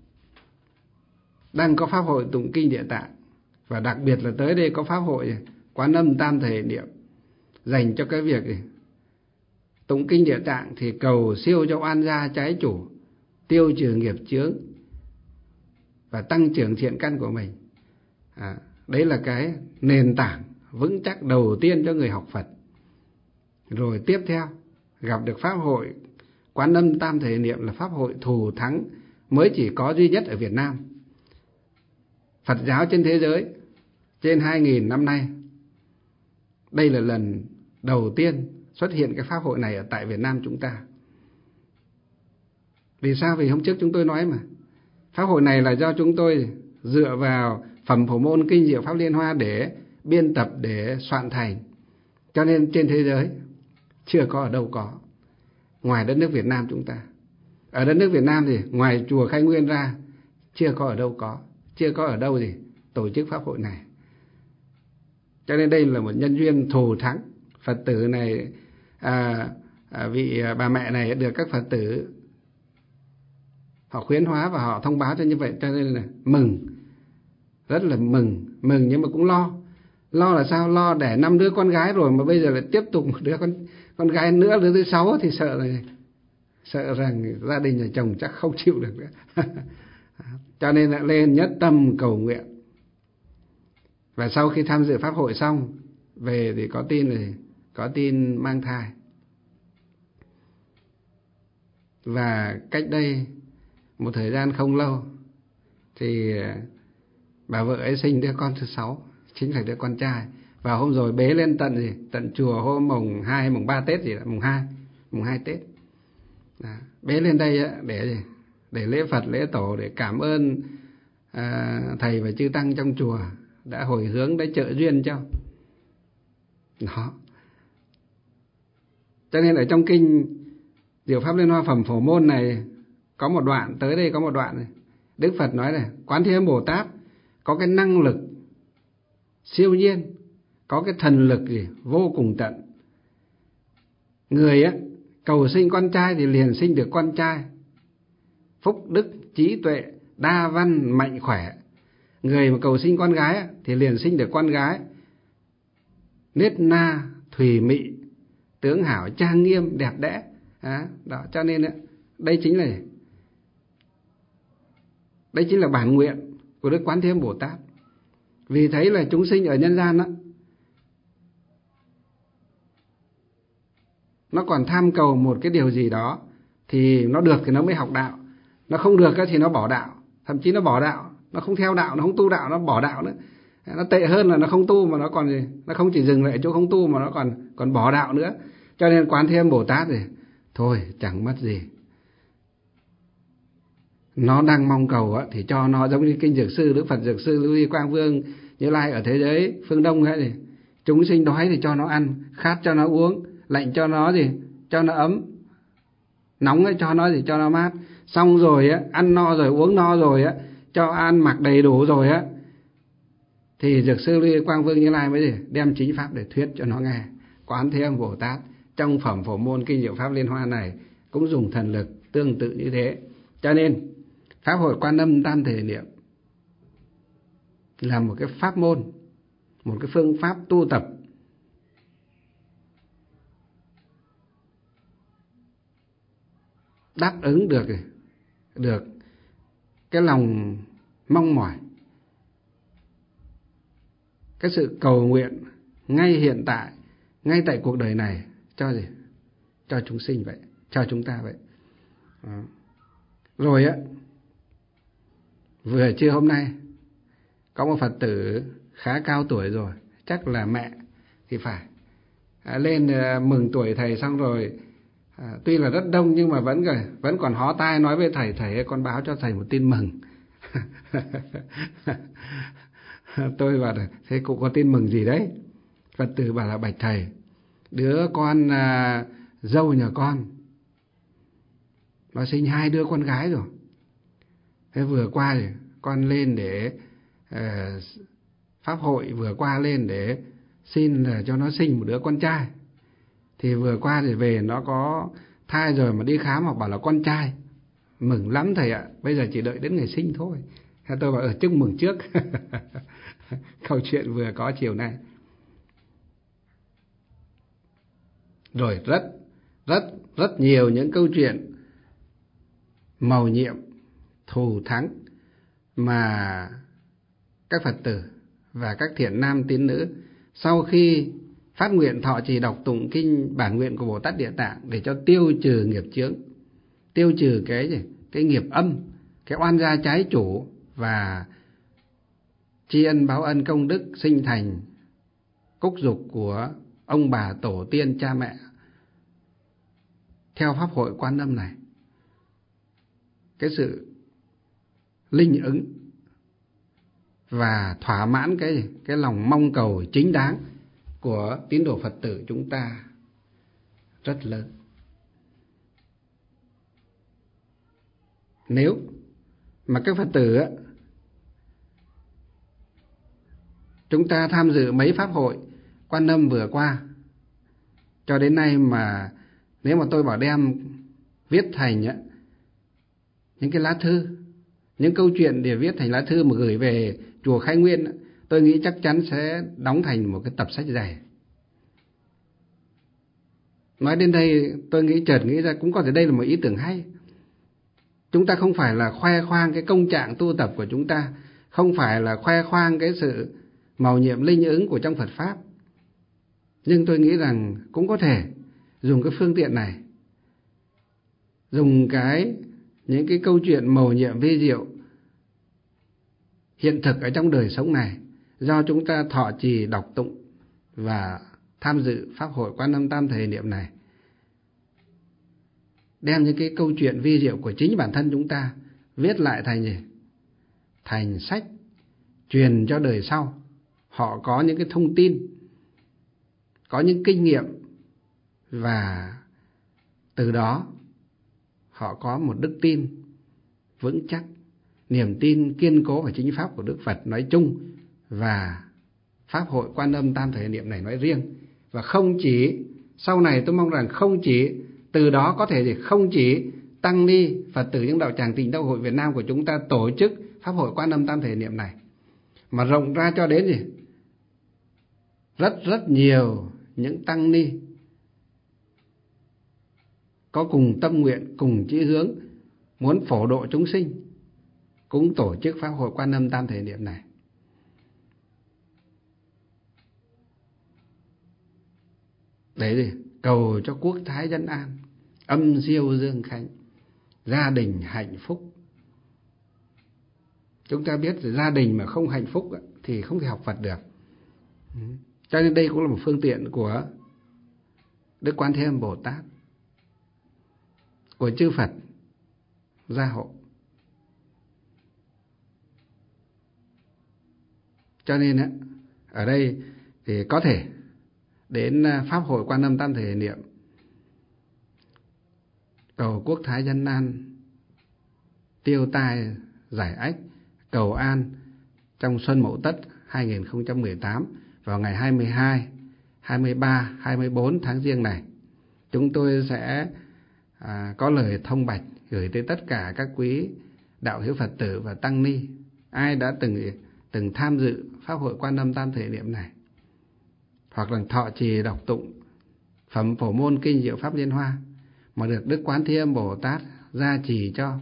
Speaker 1: đang có pháp hội tụng kinh Địa Tạng, và đặc biệt là tới đây có pháp hội Quán Âm Tam Thể Niệm dành cho cái việc tụng kinh Địa Tạng thì cầu siêu cho oan gia trái chủ, tiêu trừ nghiệp chướng và tăng trưởng thiện căn của mình. Đấy là cái nền tảng vững chắc đầu tiên cho người học Phật. Rồi tiếp theo gặp được pháp hội Quán Âm Tam Thể Niệm là pháp hội thù thắng, mới chỉ có duy nhất ở Việt Nam. Phật giáo trên thế giới trên 2.000 năm nay, đây là lần đầu tiên xuất hiện cái pháp hội này ở tại Việt Nam chúng ta. Vì sao? Vì hôm trước chúng tôi nói mà, pháp hội này là do chúng tôi dựa vào phẩm Phổ Môn Kinh Diệu Pháp Liên Hoa để biên tập, để soạn thành. Cho nên trên thế giới chưa có ở đâu có, ngoài đất nước Việt Nam chúng ta. Ở đất nước Việt Nam thì ngoài chùa Khai Nguyên ra chưa có ở đâu có, chưa có ở đâu tổ chức pháp hội này. Cho nên đây là một nhân duyên thù thắng. Phật tử này, vị bà mẹ này được các Phật tử họ khuyến hóa và họ thông báo cho như vậy, cho nên là mừng, rất là mừng nhưng mà cũng lo. Lo là sao? Lo đẻ 5 đứa con gái rồi mà bây giờ lại tiếp tục một đứa con gái nữa, đứa thứ 6 thì sợ rằng gia đình nhà chồng chắc không chịu được nữa. Cho nên lại lên nhất tâm cầu nguyện. Và sau khi tham dự pháp hội xong về thì có tin mang thai. Và cách đây một thời gian không lâu thì bà vợ ấy sinh đứa con thứ 6, chính là đứa con trai. Và hôm rồi bế lên tận chùa hôm mùng 2, mùng 3 Tết mùng 2 Tết. Bế lên đây để lễ Phật, lễ Tổ, để cảm ơn thầy và chư tăng trong chùa đã hồi hướng, đã trợ duyên cho. Đó. Cho nên ở trong kinh Diệu Pháp Liên Hoa phẩm Phổ Môn này có một đoạn, tới đây có một đoạn này, Đức Phật nói này, Quán Thế Âm Bồ Tát có cái năng lực siêu nhiên, có cái thần lực vô cùng tận. Người cầu sinh con trai thì liền sinh được con trai, phúc đức trí tuệ đa văn mạnh khỏe. Người mà cầu sinh con gái thì liền sinh được con gái nết na thùy mị, tướng hảo trang nghiêm đẹp đẽ. Đó, cho nên đây chính là bản nguyện của Đức Quán Thế Âm Bồ Tát. Vì thấy là chúng sinh ở nhân gian nó còn tham cầu một cái điều gì đó, thì nó được thì nó mới học đạo, nó không được thì nó bỏ đạo, thậm chí nó bỏ đạo, nó không theo đạo, nó không tu đạo, nó bỏ đạo nữa. Nó tệ hơn là nó không tu mà nó không chỉ dừng lại chỗ không tu mà nó còn bỏ đạo nữa. Cho nên Quán Thế Âm Bồ Tát thôi chẳng mất gì, nó đang mong cầu thì cho nó, giống như kinh Dược Sư, Đức Phật Dược Sư Lưu Ly Quang Vương Như Lai ở thế giới phương Đông ấy, chúng sinh đói thì cho nó ăn, khát cho nó uống, lạnh cho nó cho nó ấm, nóng cho nó cho nó mát. Xong rồi ăn no rồi, uống no rồi cho ăn mặc đầy đủ rồi thì Dược Sư Lưu Ly Quang Vương Như Lai mới đem chính pháp để thuyết cho nó nghe. Quán Thế Âm Bồ Tát trong phẩm Phổ Môn Kinh Diệu Pháp Liên Hoa này cũng dùng thần lực tương tự như thế. Cho nên pháp hội Quan Âm Tam Thể Niệm là một cái pháp môn một cái phương pháp tu tập đáp ứng được cái lòng mong mỏi, cái sự cầu nguyện ngay hiện tại, ngay tại cuộc đời này cho gì? Cho chúng sinh vậy, cho chúng ta vậy. Rồi á, vừa trưa hôm nay có một Phật tử khá cao tuổi rồi, chắc là mẹ thì phải, lên mừng tuổi thầy xong rồi, tuy là rất đông nhưng mà vẫn còn hó tai nói với thầy: thầy con báo cho thầy một tin mừng. Tôi bảo là thế cụ có tin mừng gì đấy? Phật tử bảo là: bạch thầy, đứa con dâu nhà con nó sinh 2 đứa con gái rồi. Thế vừa qua thì con lên để pháp hội, vừa qua lên để xin là cho nó sinh một đứa con trai. Thì vừa qua thì về nó có thai rồi mà đi khám hoặc bảo là con trai. Mừng lắm thầy ạ, bây giờ chỉ đợi đến ngày sinh thôi. Thế tôi bảo chúc mừng trước. Câu chuyện vừa có chiều nay. Rồi rất nhiều những câu chuyện mầu nhiệm, thù thắng mà các Phật tử và các thiện nam tín nữ sau khi phát nguyện thọ trì đọc tụng kinh bản nguyện của Bồ Tát Địa Tạng để cho tiêu trừ nghiệp chướng, tiêu trừ cái nghiệp âm, cái oan gia trái chủ, và tri ân báo ân công đức sinh thành cúc dục của ông bà tổ tiên cha mẹ theo pháp hội Quan Âm này. Cái sự linh ứng và thỏa mãn cái lòng mong cầu chính đáng của tín đồ Phật tử chúng ta rất lớn. Nếu mà các Phật tử chúng ta tham dự mấy pháp hội Quan Âm vừa qua cho đến nay, mà nếu mà tôi bảo đem viết thành những cái lá thư, những câu chuyện để viết thành lá thư mà gửi về chùa Khai Nguyên, tôi nghĩ chắc chắn sẽ đóng thành một cái tập sách dày. Nói đến đây tôi chợt nghĩ ra cũng có thể đây là một ý tưởng hay. Chúng ta không phải là khoe khoang cái công trạng tu tập của chúng ta, không phải là khoe khoang cái sự mầu nhiệm linh ứng của trong Phật Pháp, nhưng tôi nghĩ rằng cũng có thể dùng cái phương tiện này, dùng những cái câu chuyện mầu nhiệm vi diệu hiện thực ở trong đời sống này, do chúng ta thọ trì đọc tụng và tham dự pháp hội Quan Âm Tam Thời Niệm này, đem những cái câu chuyện vi diệu của chính bản thân chúng ta viết lại thành sách, truyền cho đời sau. Họ có những cái thông tin, có những kinh nghiệm, và từ đó họ có một đức tin vững chắc, niềm tin kiên cố vào chính pháp của Đức Phật nói chung và pháp hội Quan Âm Tam Thời Niệm này nói riêng. Và không chỉ sau này, tôi mong rằng không chỉ từ đó có thể không chỉ tăng ni Phật tử những đạo tràng Tịnh Tông Hội Việt Nam của chúng ta tổ chức pháp hội Quan Âm Tam Thời Niệm này, mà rộng ra cho đến rất nhiều những tăng ni có cùng tâm nguyện, cùng chí hướng muốn phổ độ chúng sinh cũng tổ chức pháp hội Quan Âm Tam Thời Niệm này. Để cầu cho quốc thái dân an, âm diêu dương khánh, gia đình hạnh phúc. Chúng ta biết gia đình mà không hạnh phúc thì không thể học Phật được. Cho nên đây cũng là một phương tiện của Đức Quan Thế Âm Bồ Tát, của chư Phật gia hộ. Cho nên ở đây thì có thể đến pháp hội Quan Âm Tam Thời Niệm cầu quốc thái dân an, tiêu tai giải ách, cầu an trong Xuân Mậu Tất 2018 vào ngày 22, 23, 24 tháng Giêng này. Chúng tôi sẽ có lời thông bạch gửi tới tất cả các quý đạo hữu Phật tử và tăng ni, ai đã từng từng tham dự pháp hội Quan Âm Tam Thể Niệm này, hoặc là thọ trì đọc tụng phẩm Phổ Môn Kinh Diệu Pháp Liên Hoa mà được Đức Quán Thế Âm Bồ Tát gia trì cho,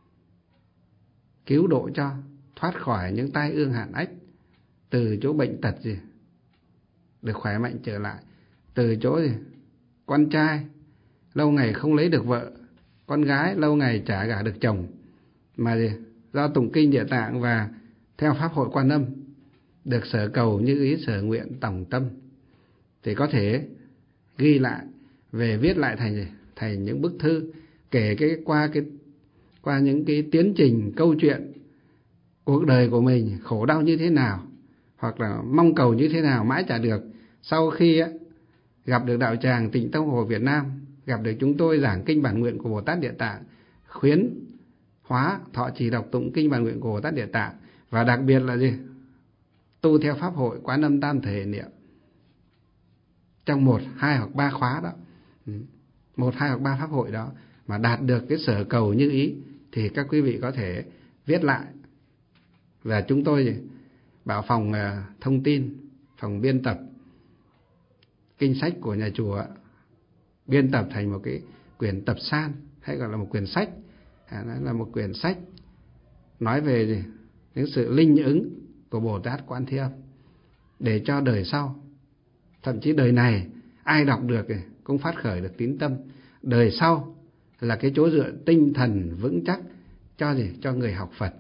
Speaker 1: cứu độ cho, thoát khỏi những tai ương hạn ách, từ chỗ bệnh tật gì được khỏe mạnh trở lại, từ chỗ gì con trai lâu ngày không lấy được vợ, con gái lâu ngày chả gả được chồng, mà gì do tụng kinh Địa Tạng và theo pháp hội Quan Âm được sở cầu như ý sở nguyện tòng tâm, thì có thể ghi lại về viết lại thành những bức thư, kể qua những cái tiến trình câu chuyện cuộc đời của mình khổ đau như thế nào, hoặc là mong cầu như thế nào mãi chả được. Sau khi gặp được đạo tràng Tịnh Tông Hồ Việt Nam, gặp được chúng tôi giảng kinh bản nguyện của Bồ Tát Địa Tạng, khuyến hóa thọ trì đọc tụng kinh bản nguyện của Bồ Tát Địa Tạng, và đặc biệt là gì tu theo pháp hội Quán Âm Tam Thể Niệm trong 1, 2 hoặc 3 khóa đó, 1, 2 hoặc 3 pháp hội đó mà đạt được cái sở cầu như ý, thì các quý vị có thể viết lại, và chúng tôi bảo phòng thông tin, phòng biên tập kinh sách của nhà chùa biên tập thành một cái quyển tập san, hay gọi là một quyển sách, nó là một quyển sách nói về những sự linh ứng của Bồ Tát Quán Thế Âm, để cho đời sau, thậm chí đời này ai đọc được cũng phát khởi được tín tâm, đời sau là cái chỗ dựa tinh thần vững chắc cho người học Phật,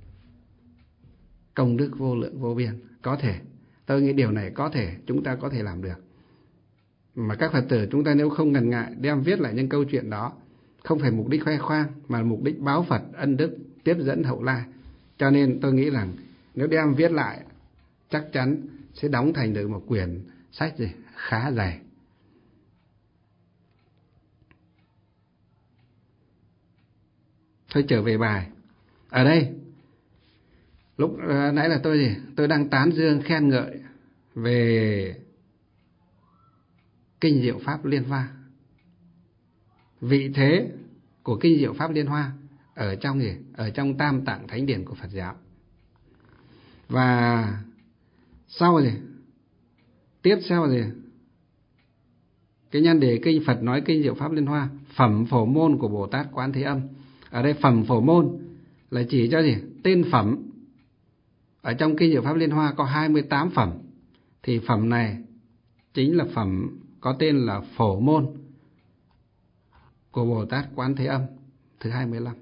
Speaker 1: công đức vô lượng vô biên. Có thể, tôi nghĩ điều này có thể, chúng ta có thể làm được. Mà các Phật tử chúng ta nếu không ngần ngại đem viết lại những câu chuyện đó, không phải mục đích khoe khoang, mà mục đích báo Phật ân đức, tiếp dẫn hậu lai. Cho nên tôi nghĩ rằng nếu đem viết lại, chắc chắn sẽ đóng thành được một quyển sách khá dày. Thôi trở về bài. Ở đây, lúc nãy là tôi đang tán dương khen ngợi về Kinh Diệu Pháp Liên Hoa, vị thế của Kinh Diệu Pháp Liên Hoa ở trong Tam Tạng Thánh Điển của Phật giáo. Và tiếp theo cái nhan đề kinh Phật nói Kinh Diệu Pháp Liên Hoa, phẩm Phổ Môn của Bồ Tát Quán Thế Âm. Ở đây phẩm Phổ Môn là chỉ cho tên phẩm. Ở trong Kinh Diệu Pháp Liên Hoa có 28 phẩm, thì phẩm này chính là phẩm có tên là Phổ Môn của Bồ Tát Quán Thế Âm thứ 25.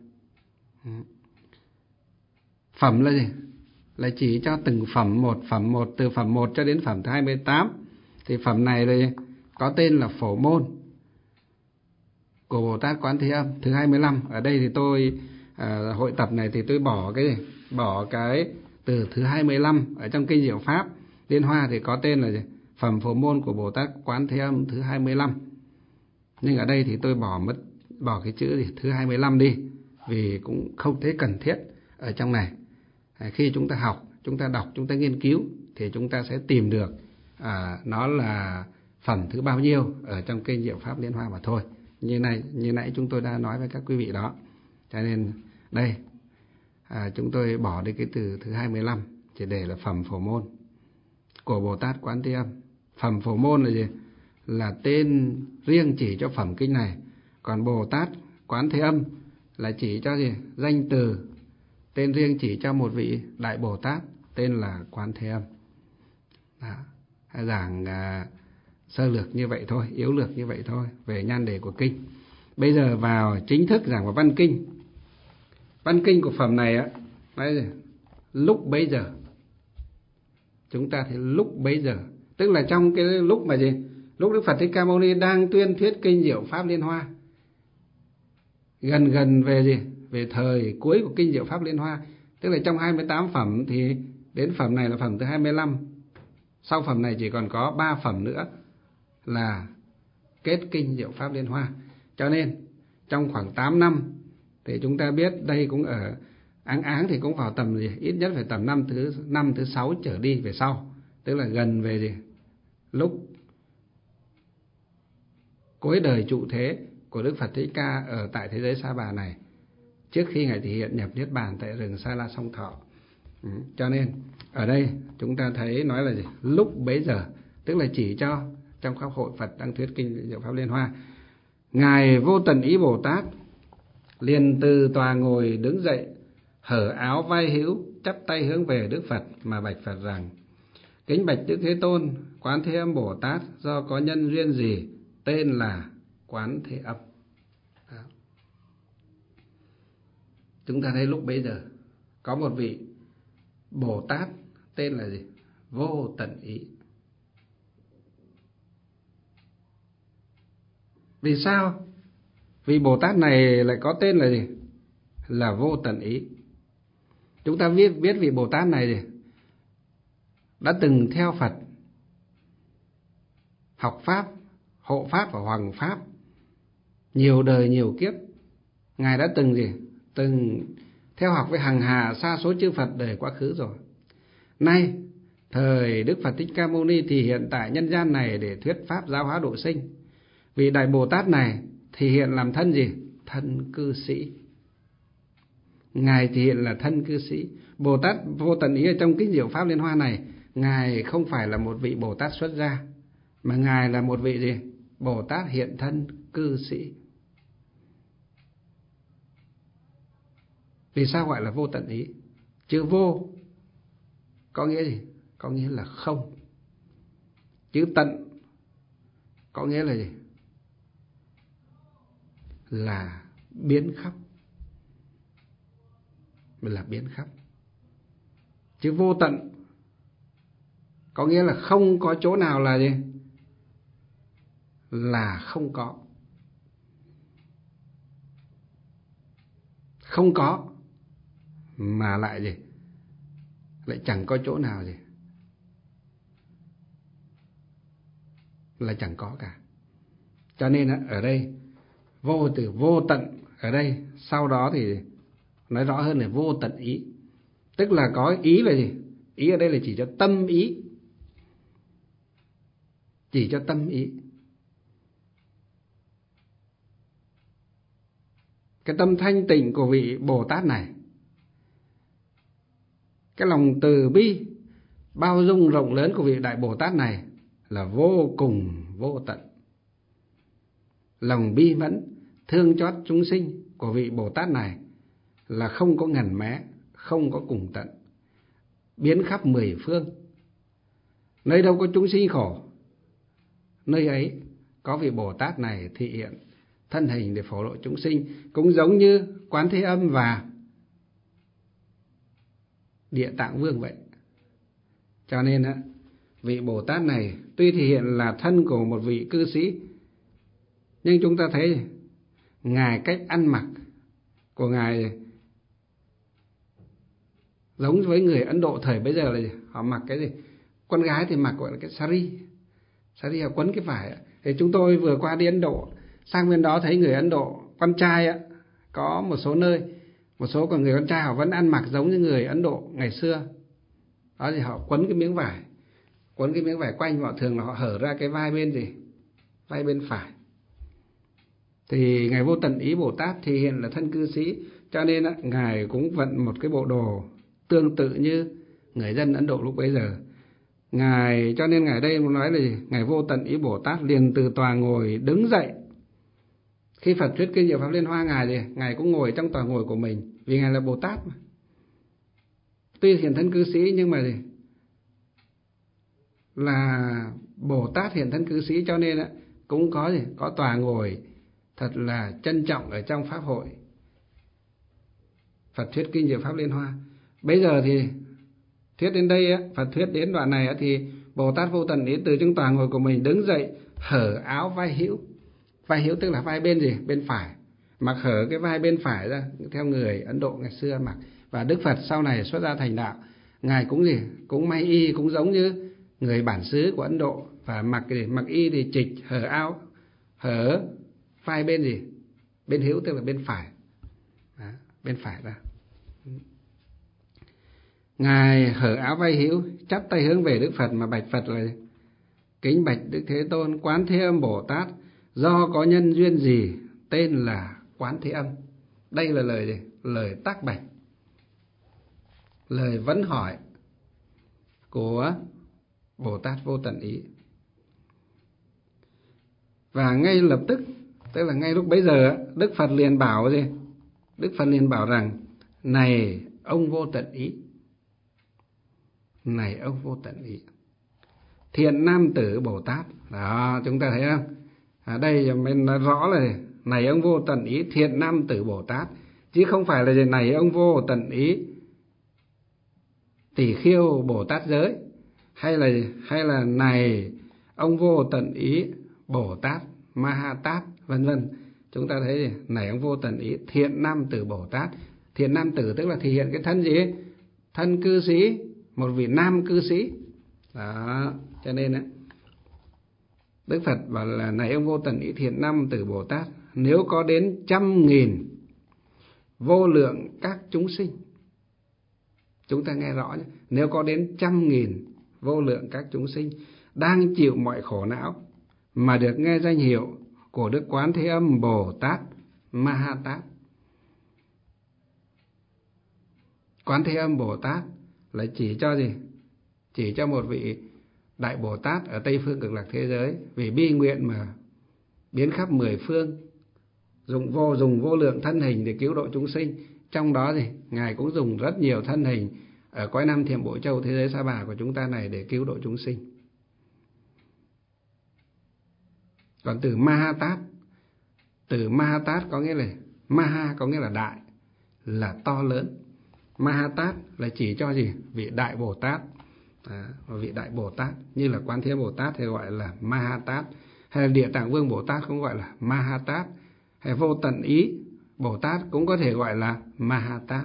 Speaker 1: Phẩm là gì? Là chỉ cho từng phẩm một, từ phẩm 1 cho đến phẩm thứ 28. Thì phẩm này là có tên là Phổ Môn của Bồ Tát Quán Thế Âm thứ 25. Ở đây thì tôi hội tập này thì tôi bỏ cái từ thứ 25 ở trong Kinh Diệu Pháp Liên Hoa thì có tên là phẩm Phổ Môn của Bồ Tát Quán Thế Âm thứ 25. Nhưng ở đây thì tôi bỏ cái chữ thứ 25 đi, vì cũng không thấy cần thiết ở trong này. Khi chúng ta học, chúng ta đọc, chúng ta nghiên cứu thì chúng ta sẽ tìm được nó là phẩm thứ bao nhiêu ở trong Kinh Diệu Pháp Liên Hoa mà thôi. Như nãy chúng tôi đã nói với các quý vị đó. Cho nên đây chúng tôi bỏ đi cái từ thứ 25, chỉ để là phẩm Phổ Môn của Bồ Tát Quán Thế Âm. Phẩm Phổ Môn là gì? Là tên riêng chỉ cho phẩm kinh này. Còn Bồ Tát Quán Thế Âm là chỉ cho danh từ, tên riêng chỉ cho một vị Đại Bồ Tát tên là Quán Thế Âm. Giảng sơ lược như vậy thôi, yếu lược như vậy thôi về nhan đề của kinh. Bây giờ vào chính thức giảng vào văn kinh. Văn kinh của phẩm này lúc bấy giờ, chúng ta thấy lúc bấy giờ, tức là trong cái lúc mà lúc Đức Phật Thích Ca Mâu Ni đang tuyên thuyết Kinh Diệu Pháp Liên Hoa, gần về thời cuối của Kinh Diệu Pháp Liên Hoa, tức là trong 28 phẩm thì đến phẩm này là phẩm thứ 25. Sau phẩm này chỉ còn có 3 phẩm nữa là kết Kinh Diệu Pháp Liên Hoa. Cho nên trong khoảng 8 năm thì chúng ta biết đây cũng ở áng thì cũng vào tầm ít nhất phải tầm năm thứ 6 trở đi về sau, tức là gần về lúc cuối đời trụ thế của Đức Phật Thích Ca ở tại thế giới Sa Bà này, trước khi Ngài thể hiện nhập Niết Bàn tại rừng Sa La Song Thọ. Cho nên ở đây chúng ta thấy nói là gì? Lúc bấy giờ, tức là chỉ cho trong các hội Phật đang thuyết kinh Diệu Pháp Liên Hoa, Ngài Vô Tận Ý Bồ Tát liền từ tòa ngồi đứng dậy, hở áo vai hữu, chắp tay hướng về Đức Phật mà bạch Phật rằng: Kính bạch Đức Thế Tôn, Quán Thế Âm Bồ Tát do có nhân duyên gì tên là Quán Thế Âm? Đó. Chúng ta thấy lúc bấy giờ có một vị Bồ Tát tên là gì? Vô Tận Ý. Vì sao vị Bồ Tát này lại có tên là gì? Là Vô Tận Ý. Chúng ta biết vị Bồ Tát này gì? Đã từng theo Phật học Pháp, hộ Pháp và Hoằng Pháp nhiều đời nhiều kiếp. Ngài đã từng gì? Từng theo học với hằng hà sa số chư Phật đời quá khứ rồi. Nay thời Đức Phật Thích Ca Mâu Ni thì hiện tại nhân gian này để thuyết Pháp giáo hóa độ sinh. Vị Đại Bồ Tát này thì hiện làm thân gì? Thân cư sĩ. Ngài thì hiện là thân cư sĩ. Bồ Tát Vô Tận Ý ở trong kinh Diệu Pháp Liên Hoa này, Ngài không phải là một vị Bồ Tát xuất gia, mà Ngài là một vị gì? Bồ Tát hiện thân cư sĩ. Vì sao gọi là Vô Tận Ý? Chữ vô có nghĩa gì? Có nghĩa là không. Chữ tận có nghĩa là gì? Là biến khắp. Là biến khắp. Chữ vô tận có nghĩa là không có chỗ nào là gì? Là không có. Không có mà lại gì? Lại chẳng có chỗ nào gì là chẳng có cả. Cho nên ở đây vô từ vô tận ở đây, sau đó thì nói rõ hơn là vô tận ý. Tức là có ý là gì? Ý ở đây là chỉ cho tâm ý. Chỉ cho tâm ý. Cái tâm thanh tịnh của vị Bồ Tát này, cái lòng từ bi bao dung rộng lớn của vị Đại Bồ Tát này là vô cùng vô tận. Lòng bi mẫn thương chót chúng sinh của vị Bồ Tát này là không có ngần mé, không có cùng tận, biến khắp mười phương. Nơi đâu có chúng sinh khổ, nơi ấy có vị Bồ Tát này thị hiện thân hình để phổ lộ chúng sinh. Cũng giống như Quán Thế Âm và Địa Tạng Vương vậy. Cho nên vị Bồ Tát này tuy thể hiện là thân của một vị cư sĩ, nhưng chúng ta thấy Ngài cách ăn mặc của Ngài giống với người Ấn Độ thời bấy giờ là gì? Họ mặc cái gì? Con gái thì mặc gọi là cái sari. Sari là quấn cái vải. Thì chúng tôi vừa qua đi Ấn Độ, sang bên đó thấy người Ấn Độ, con trai có một số nơi, một số còn người con trai họ vẫn ăn mặc giống như người Ấn Độ ngày xưa. Đó thì họ quấn cái miếng vải. Quấn cái miếng vải quanh, họ thường là họ hở ra cái vai bên gì? Vai bên phải. Thì Ngài Vô Tận Ý Bồ Tát thì hiện là thân cư sĩ, cho nên Ngài cũng vận một cái bộ đồ tương tự như người dân Ấn Độ lúc bấy giờ. Ngài, cho nên Ngài đây muốn nói là gì? Ngài Vô Tận Ý Bồ Tát liền từ tòa ngồi đứng dậy. Khi Phật thuyết kinh Diệu Pháp Liên Hoa, Ngài cũng ngồi trong tòa ngồi của mình, vì Ngài là Bồ Tát mà. Tuy hiện thân cư sĩ nhưng mà gì? Là Bồ Tát hiện thân cư sĩ, cho nên cũng có gì? Có tòa ngồi thật là trân trọng ở trong pháp hội Phật thuyết kinh Diệu Pháp Liên Hoa. Bây giờ thì thuyết đến đây, Phật thuyết đến đoạn này thì Bồ Tát Vô Tận Ý từ trong tòa ngồi của mình đứng dậy, hở áo vai hữu. Vai hữu tức là vai bên gì? Bên phải. Mặc hở cái vai bên phải ra, theo người Ấn Độ ngày xưa mặc. Và Đức Phật sau này xuất gia thành đạo, Ngài cũng gì? Cũng may y, cũng giống như người bản xứ của Ấn Độ. Và mặc cái gì? Mặc y thì trịch, hở áo, hở vai bên gì? Bên hữu tức là bên phải. Đó, bên phải ra. Ngài hở áo vai hữu, chắp tay hướng về Đức Phật mà bạch Phật là: Kính bạch Đức Thế Tôn, Quán Thế Âm Bồ Tát do có nhân duyên gì tên là Quán Thế Âm? Đây là lời gì? Lời tác bạch. lời vấn hỏi của Bồ Tát Vô Tận Ý. Và ngay lập tức, tức là ngay lúc bấy giờ, Đức Phật liền bảo gì? Đức Phật liền bảo rằng: này ông Vô Tận Ý, này ông Vô Tận Ý, thiện nam tử Bồ Tát. Đó, chúng ta thấy không? Ở đây mình nói rõ là này ông Vô Tận Ý, thiện nam tử Bồ Tát, chứ không phải là này ông Vô Tận Ý Tỷ Khiêu Bồ Tát giới, hay là này ông Vô Tận Ý Bồ Tát Ma Ha Tát, vân vân. Chúng ta thấy này ông Vô Tận Ý thiện nam tử Bồ Tát. Thiện nam tử tức là thể hiện cái thân gì? Thân cư sĩ, một vị nam cư sĩ. Đó, cho nên ấy, Đức Phật bảo là này ông Vô Tận Ý thiện nam tử Bồ Tát, nếu có đến 100.000 vô lượng các chúng sinh. Chúng ta nghe rõ nhé, nếu có đến 100.000 vô lượng các chúng sinh đang chịu mọi khổ não mà được nghe danh hiệu của Đức Quán Thế Âm Bồ Tát Ma Ha Tát. Quán Thế Âm Bồ Tát là chỉ cho gì? Chỉ cho một vị Đại Bồ Tát ở Tây Phương Cực Lạc thế giới, vì bi nguyện mà biến khắp 10 phương, dùng vô lượng thân hình để cứu độ chúng sinh. Trong đó thì Ngài cũng dùng rất nhiều thân hình ở cõi Nam Thiểm Bộ Châu, thế giới Sa Bà của chúng ta này để cứu độ chúng sinh. Còn từ Ma Ha Tát có nghĩa là Maha có nghĩa là đại, là to lớn. Ma Ha Tát là chỉ cho gì? Vị Đại Bồ Tát. Vị Đại Bồ Tát như là Quán Thế Âm Bồ Tát thì gọi là Ma Ha Tát, hay là Địa Tạng Vương Bồ Tát cũng gọi là Ma Ha Tát, hay Vô Tận Ý Bồ Tát cũng có thể gọi là Ma Ha Tát.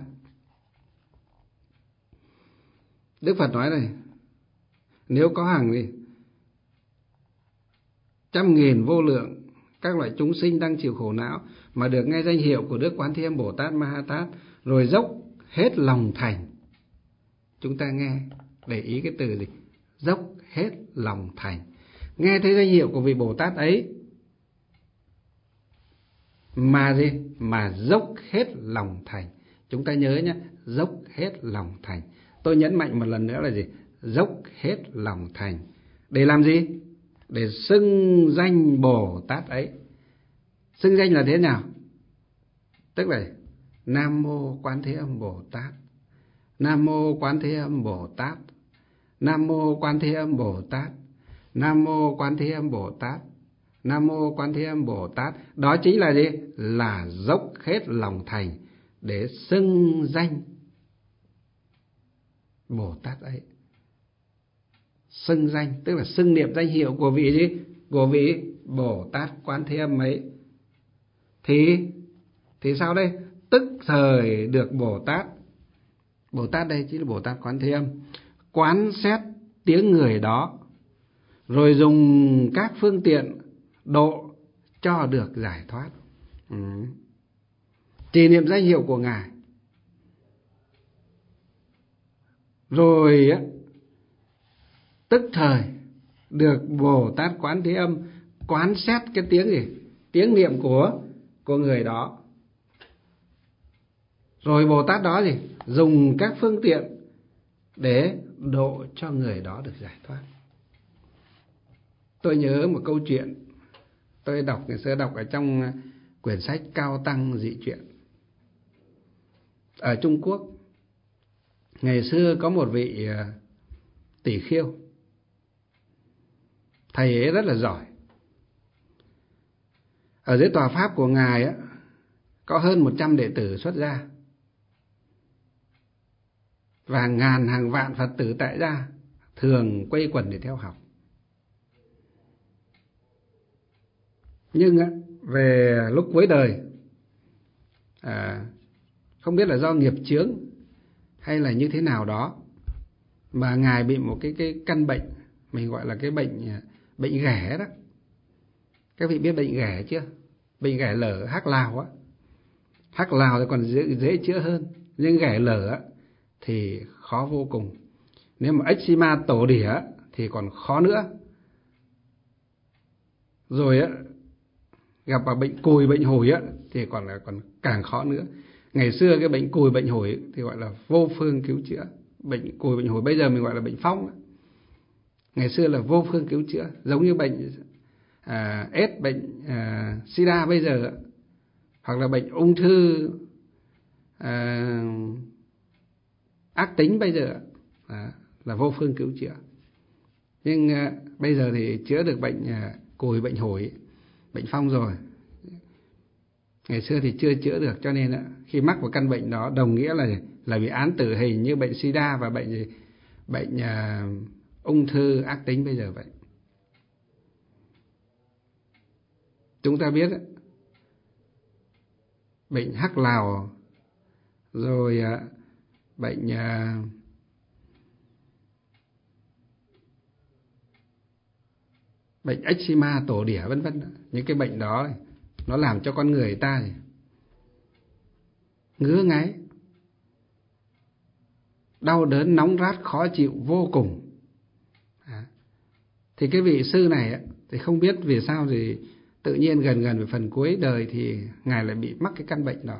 Speaker 1: Đức Phật nói này, nếu có hàng gì 100.000 vô lượng các loại chúng sinh đang chịu khổ não mà được nghe danh hiệu của Đức Quán Thế Âm Bồ Tát Ma Ha Tát, rồi dốc hết lòng thành. Chúng ta nghe để ý cái từ gì? Dốc hết lòng thành. Nghe thấy danh hiệu của vị Bồ Tát ấy mà gì? Mà dốc hết lòng thành. Chúng ta nhớ nhé, dốc hết lòng thành. Tôi nhấn mạnh một lần nữa là gì? Dốc hết lòng thành. Để làm gì? Để xưng danh Bồ Tát ấy. Xưng danh là thế nào? Tức là Nam Mô Quán Thế Âm Bồ Tát, Nam Mô Quán Thế Âm Bồ Tát, Nam Mô Quán Thế Âm Bồ Tát, Nam Mô Quán Thế Âm Bồ Tát, Nam Mô Quán Thế Âm Bồ Tát. Đó chính là gì? Là dốc hết lòng thành để xưng danh Bồ Tát ấy. Xưng danh tức là xưng niệm danh hiệu của vị gì? Của vị Bồ Tát Quán Thế Âm ấy. Thì sao đây? Tức thời được Bồ Tát đây chính là Bồ Tát Quán Thế Âm quán xét tiếng người đó, rồi dùng các phương tiện độ cho được giải thoát. Trì niệm danh hiệu của Ngài, rồi tức thời được Bồ Tát Quán Thế Âm quán xét cái tiếng gì? Tiếng niệm của người đó. Rồi Bồ Tát đó gì? Dùng các phương tiện để độ cho người đó được giải thoát. Tôi nhớ một câu chuyện tôi ngày xưa đọc ở trong quyển sách Cao Tăng Dị Truyện. Ở Trung Quốc, ngày xưa có một vị tỷ khiêu. Thầy ấy rất là giỏi. Ở dưới tòa pháp của Ngài á, có hơn 100 đệ tử xuất gia, và hàng ngàn hàng vạn Phật tử tại gia thường quây quần để theo học. Nhưng về lúc cuối đời, không biết là do nghiệp chướng hay là như thế nào đó, mà Ngài bị một cái căn bệnh, mình gọi là cái bệnh ghẻ đó. Các vị biết bệnh ghẻ chưa? Bệnh ghẻ lở hắc lào á. Hắc lào thì còn dễ chữa hơn, nhưng ghẻ lở á thì khó vô cùng. Nếu mà eczema tổ đỉa thì còn khó nữa. Rồi gặp vào bệnh cùi, bệnh hủi á thì còn càng khó nữa. Ngày xưa cái bệnh cùi bệnh hủi thì gọi là vô phương cứu chữa. Bệnh cùi bệnh hủi bây giờ mình gọi là bệnh phong. Ngày xưa là vô phương cứu chữa, giống như bệnh AIDS, bệnh sida bây giờ, hoặc là bệnh ung thư ác tính bây giờ, là vô phương cứu chữa. Nhưng bây giờ thì chữa được bệnh cùi bệnh hủi, bệnh phong rồi. Ngày xưa thì chưa chữa được, cho nên khi mắc vào căn bệnh đó đồng nghĩa là bị án tử hình như bệnh sida và bệnh ung thư ác tính bây giờ vậy. Chúng ta biết bệnh hắc lào, rồi bệnh eczema tổ đỉa vân vân, những cái bệnh đó nó làm cho con người ta ngứa ngáy, đau đớn, nóng rát, khó chịu vô cùng. Thì cái vị sư này thì không biết vì sao thì tự nhiên gần về phần cuối đời thì ngài lại bị mắc cái căn bệnh đó.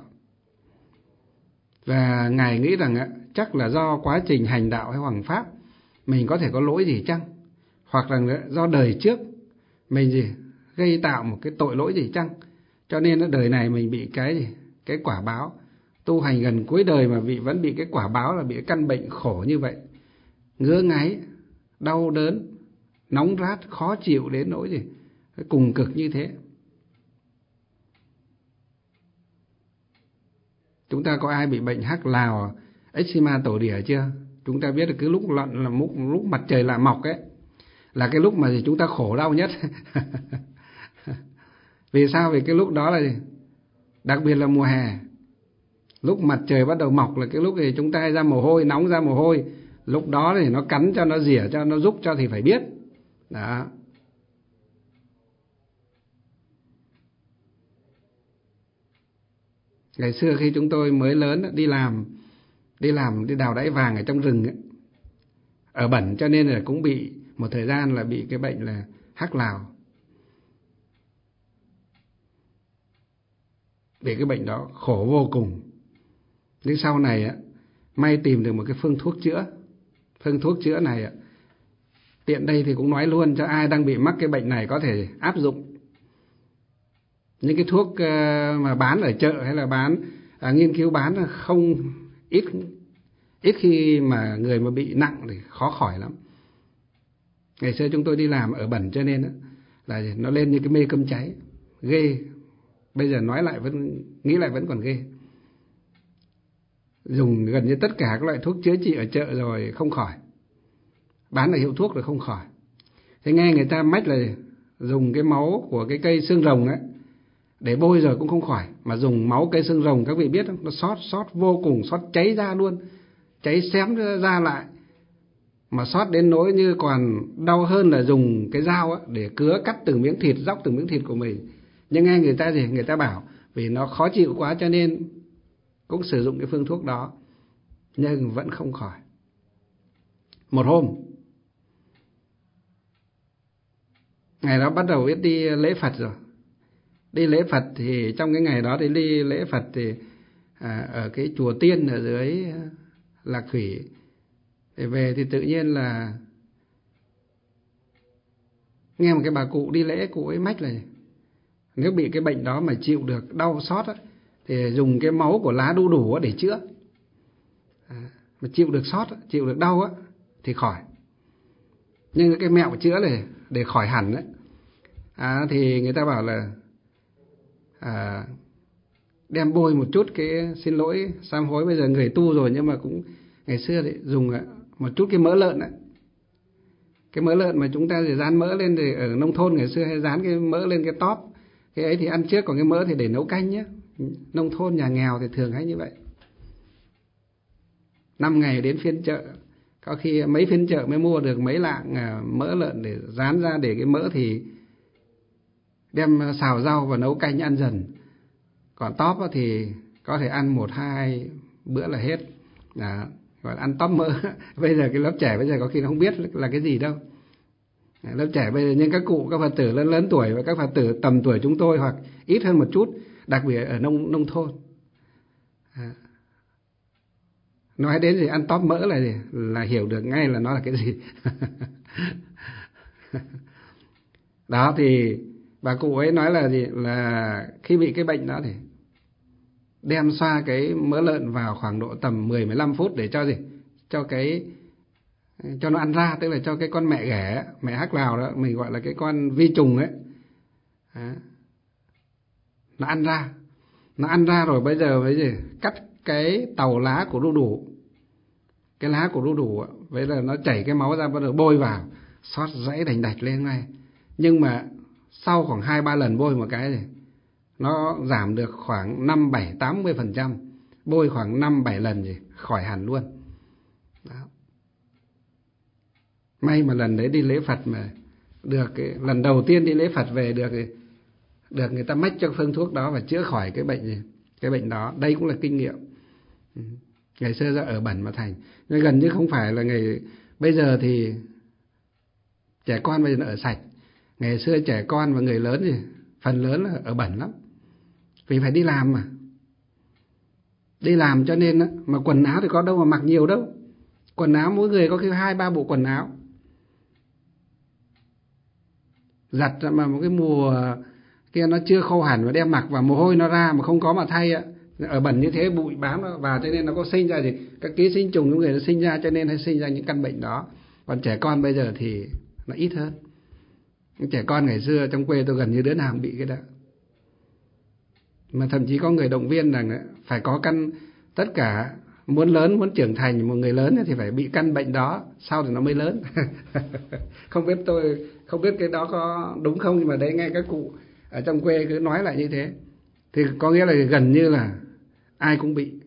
Speaker 1: Và ngài nghĩ rằng chắc là do quá trình hành đạo hay hoằng pháp mình có thể có lỗi gì chăng, hoặc là do đời trước mình gây tạo một cái tội lỗi gì chăng, cho nên đời này mình bị cái quả báo. Tu hành gần cuối đời mà vẫn bị cái quả báo là bị cái căn bệnh khổ như vậy, ngứa ngáy, đau đớn, nóng rát, khó chịu đến nỗi cùng cực như thế. Chúng ta có ai bị bệnh hắc lào, eczema tổ đỉa chưa? Chúng ta biết là cái lúc mặt trời lặn mọc là cái lúc mà chúng ta khổ đau nhất. Vì sao? Vì cái lúc đó là đặc biệt là mùa hè, lúc mặt trời bắt đầu mọc là cái lúc thì chúng ta ra mồ hôi, nóng ra mồ hôi. Lúc đó thì nó cắn cho, nó rỉa cho, nó rúc cho thì phải biết. Đó. Ngày xưa khi chúng tôi mới lớn đi đào đáy vàng ở trong rừng ở bẩn, cho nên là cũng bị một thời gian là bị cái bệnh là hắc lào. Vì cái bệnh đó khổ vô cùng. Nhưng sau này may tìm được một cái phương thuốc chữa. Phương thuốc chữa này tiện đây thì cũng nói luôn cho ai đang bị mắc cái bệnh này có thể áp dụng. Những cái thuốc mà bán ở chợ hay là nghiên cứu bán không ít khi mà người mà bị nặng thì khó khỏi lắm. Ngày xưa chúng tôi đi làm ở bẩn cho nên là nó lên như cái mê cơm cháy, ghê. Bây giờ nói lại nghĩ lại vẫn còn ghê. Dùng gần như tất cả các loại thuốc chữa trị ở chợ rồi không khỏi, bán ở hiệu thuốc rồi không khỏi. Thế nghe người ta mách là dùng cái máu của cái cây xương rồng để bôi rồi cũng không khỏi, mà dùng máu cây xương rồng các vị biết không, nó xót vô cùng, xót cháy ra luôn, cháy xém ra lại, mà xót đến nỗi như còn đau hơn là dùng cái dao để cứa cắt từng miếng thịt, róc từng miếng thịt của mình. Nhưng nghe người ta bảo vì nó khó chịu quá cho nên cũng sử dụng cái phương thuốc đó, nhưng vẫn không khỏi. Một hôm, ngày đó bắt đầu biết đi lễ Phật rồi. Đi lễ Phật thì trong cái ngày đó thì đi lễ Phật thì ở cái chùa Tiên ở dưới Lạc Thủy. Thì về thì tự nhiên là nghe một cái bà cụ đi lễ, cụ ấy mách là nếu bị cái bệnh đó mà chịu được đau xót thì dùng cái máu của lá đu đủ để chữa. Mà chịu được xót, chịu được đau thì khỏi. Nhưng cái mẹo chữa này để khỏi hẳn thì người ta bảo là đem bôi một chút cái, xin lỗi sám hối bây giờ người tu rồi, nhưng mà cũng ngày xưa thì dùng một chút cái mỡ lợn cái mỡ lợn mà chúng ta thì rán mỡ lên, thì ở nông thôn ngày xưa hay rán cái mỡ lên cái tóp, cái ấy thì ăn trước, còn cái mỡ thì để nấu canh nhé. Nông thôn nhà nghèo thì thường hay như vậy. 5 ngày đến phiên chợ, có khi mấy phiên chợ mới mua được mấy lạng mỡ lợn để rán ra, để cái mỡ thì đem xào rau và nấu canh ăn dần. Còn tóp thì có thể ăn 1-2 bữa là hết. Gọi là ăn tóp mỡ. Bây giờ cái lớp trẻ bây giờ có khi nó không biết là cái gì đâu. Lớp trẻ bây giờ, nhưng các cụ, các Phật tử lớn tuổi và các Phật tử tầm tuổi chúng tôi hoặc ít hơn một chút, đặc biệt ở nông thôn, Nói đến gì ăn tóp mỡ là gì? Là hiểu được ngay là nó là cái gì. Đó thì bà cụ ấy nói là gì? Là khi bị cái bệnh đó thì đem xoa cái mỡ lợn vào khoảng độ tầm 10-15 phút để cho gì? Cho nó ăn ra, tức là cho cái con mẹ ghẻ, mẹ hắc lào đó, mình gọi là cái con vi trùng ấy. Đó. Nó ăn ra rồi bây giờ với gì? Cắt cái tàu lá của đu đủ. Cái lá của đu đủ vậy là nó chảy cái máu ra, bắt đầu bôi vào, xót dãy đành đạch lên ngay. Nhưng mà sau khoảng 2-3 lần bôi một cái thì nó giảm được khoảng 5-7-80%. Bôi khoảng 5-7 lần thì khỏi hẳn luôn. Đó. May mà lần đấy đi lễ Phật mà được lần đầu tiên đi lễ Phật về được người ta mách cho phương thuốc đó và chữa khỏi cái bệnh đó. Đây cũng là kinh nghiệm. Ngày xưa ra ở bẩn mà thành. Nhưng gần như không phải là bây giờ thì trẻ con bây giờ nó ở sạch. Ngày xưa trẻ con và người lớn thì phần lớn là ở bẩn lắm. Vì phải đi làm mà. Đi làm cho nên mà quần áo thì có đâu mà mặc nhiều đâu. Quần áo mỗi người có khi 2-3 bộ quần áo. Giặt mà một cái mùa kia nó chưa khô hẳn mà đem mặc và mồ hôi nó ra mà không có mà thay ạ. Ở bẩn như thế bụi bám nó vào cho nên nó có sinh ra gì các ký sinh trùng trong người nó sinh ra, cho nên hay sinh ra những căn bệnh đó. Còn trẻ con bây giờ thì nó ít hơn. Những trẻ con ngày xưa trong quê tôi gần như đứa nào cũng bị cái đó. Mà thậm chí có người động viên rằng phải có tất cả muốn lớn, muốn trưởng thành một người lớn thì phải bị căn bệnh đó, sau thì nó mới lớn. Không biết cái đó có đúng không, nhưng mà đấy ngay các cụ ở trong quê cứ nói lại như thế. Thì có nghĩa là gần như là ai cũng bị.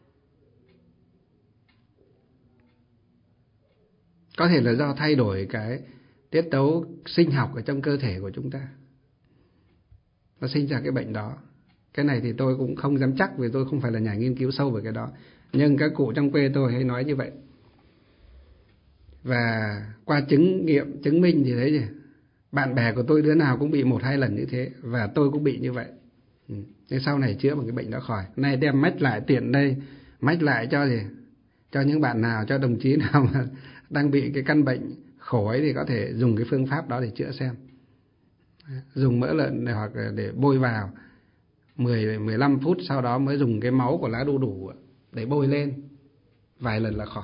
Speaker 1: Có thể là do thay đổi cái tiết tấu sinh học ở trong cơ thể của chúng ta, nó sinh ra cái bệnh đó. Cái này thì tôi cũng không dám chắc vì tôi không phải là nhà nghiên cứu sâu về cái đó. Nhưng các cụ trong quê tôi hay nói như vậy. Và qua chứng nghiệm, chứng minh thì thấy gì? Bạn bè của tôi đứa nào cũng bị 1-2 lần như thế. Và tôi cũng bị như vậy. Thế sau này chữa bằng cái bệnh đó khỏi. Nay đem mách lại tiện đây. Mách lại cho gì? Cho những bạn nào, cho đồng chí nào mà đang bị cái căn bệnh khổ ấy thì có thể dùng cái phương pháp đó để chữa xem. Dùng mỡ lợn hoặc để bôi vào 10-15 phút, sau đó mới dùng cái máu của lá đu đủ để bôi lên vài lần là khỏi.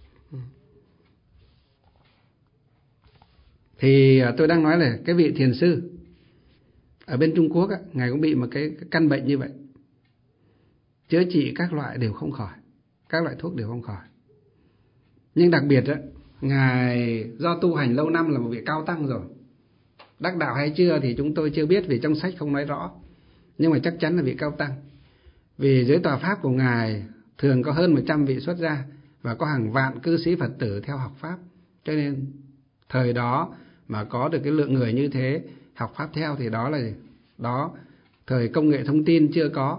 Speaker 1: Thì tôi đang nói là cái vị thiền sư ở bên Trung Quốc ngài cũng bị một cái căn bệnh như vậy. Chữa trị các loại đều không khỏi, các loại thuốc đều không khỏi. Nhưng đặc biệt ngài do tu hành lâu năm là một vị cao tăng rồi. Đắc đạo hay chưa thì chúng tôi chưa biết vì trong sách không nói rõ. Nhưng mà chắc chắn là vị cao tăng. Vì dưới tòa pháp của ngài thường có hơn 100 vị xuất gia và có hàng vạn cư sĩ Phật tử theo học pháp. Cho nên thời đó mà có được cái lượng người như thế học pháp theo thì đó thời công nghệ thông tin chưa có,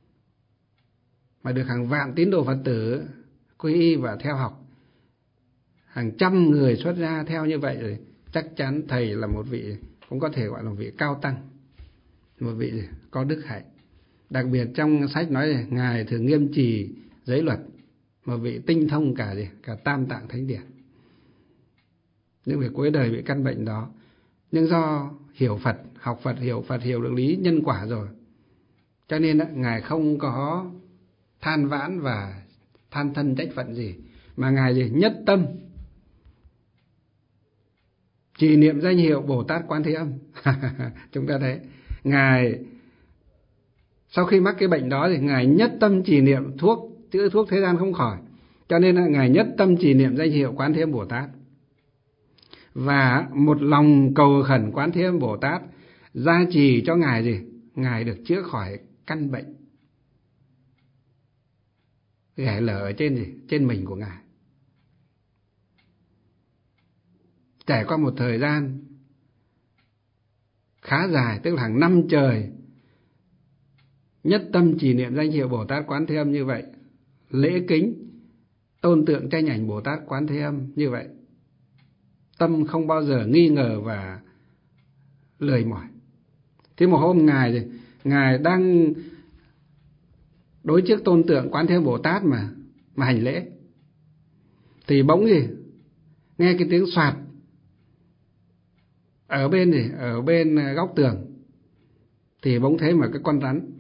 Speaker 1: mà được hàng vạn tín đồ Phật tử quy y và theo học, hàng trăm người xuất gia theo như vậy rồi, chắc chắn thầy là một vị cũng có thể gọi là một vị cao tăng, một vị có đức hạnh. Đặc biệt trong sách nói là ngài thường nghiêm trì giới luật, một vị tinh thông cả Tam Tạng Thánh Điển. Nhưng vì cuối đời bị căn bệnh đó. Nhưng do hiểu Phật, học Phật, hiểu được lý nhân quả rồi, cho nên ngài không có than vãn và than thân trách phận gì, mà ngài nhất tâm trì niệm danh hiệu Bồ Tát Quán Thế Âm. Chúng ta thấy ngài sau khi mắc cái bệnh đó thì ngài nhất tâm trì niệm chữa thuốc thế gian không khỏi, cho nên ngài nhất tâm trì niệm danh hiệu Quán Thế Âm Bồ Tát, và một lòng cầu khẩn Quán Thế Âm Bồ Tát gia trì cho ngài ngài được chữa khỏi căn bệnh ghẻ lở ở trên mình của ngài. Trải qua một thời gian khá dài, tức là hàng năm trời nhất tâm trì niệm danh hiệu Bồ Tát Quán Thế Âm như vậy, lễ kính tôn tượng tranh ảnh Bồ Tát Quán Thế Âm như vậy, tâm không bao giờ nghi ngờ và lười mỏi. Thế một hôm ngài đang đối trước tôn tượng Quán Thế Âm Bồ Tát mà hành lễ, thì bỗng gì nghe cái tiếng xoạt ở bên góc tường, thì bỗng thấy mà cái con rắn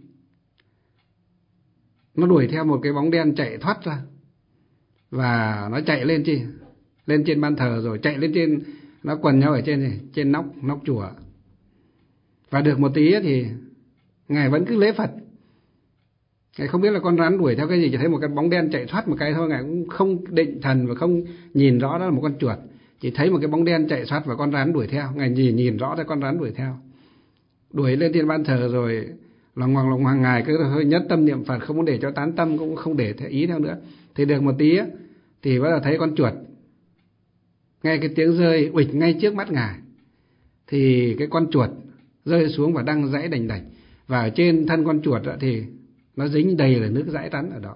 Speaker 1: nó đuổi theo một cái bóng đen chạy thoát ra, và nó chạy lên trên ban thờ, rồi chạy lên trên, nó quần nhau ở trên nóc chùa. Và được một tí thì ngài vẫn cứ lễ Phật. Ngài không biết là con rắn đuổi theo cái gì, chỉ thấy một cái bóng đen chạy thoát một cái thôi. Ngài cũng không định thần và không nhìn rõ đó là một con chuột, chỉ thấy một cái bóng đen chạy thoát và con rắn đuổi theo. Ngài nhìn rõ ra con rắn đuổi theo, đuổi lên trên ban thờ, rồi lòng hoàng ngài cứ hơi nhất tâm niệm Phật, không muốn để cho tán tâm, cũng không để ý theo nữa. Thì được một tí thì bắt đầu thấy con chuột, nghe cái tiếng rơi uịch ngay trước mắt ngài, thì cái con chuột rơi xuống và đang giãy đành đạch, và ở trên thân con chuột thì nó dính đầy là nước dãi rắn ở đó,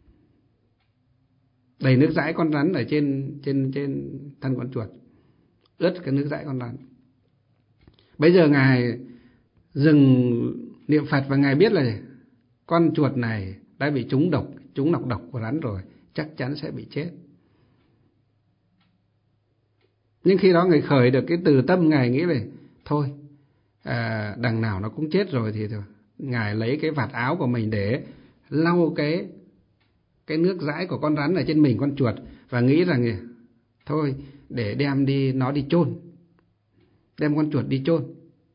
Speaker 1: đầy nước dãi con rắn ở trên thân con chuột, ướt cái nước dãi con rắn. Bây giờ ngài dừng niệm Phật và ngài biết là con chuột này đã bị trúng nọc độc của rắn rồi, chắc chắn sẽ bị chết. Nhưng khi đó ngài khởi được cái từ tâm, ngài nghĩ là thôi, đằng nào nó cũng chết rồi thì thôi. Ngài lấy cái vạt áo của mình để lau cái nước dãi của con rắn ở trên mình con chuột, và nghĩ rằng thôi để đem nó đi chôn, đem con chuột đi chôn.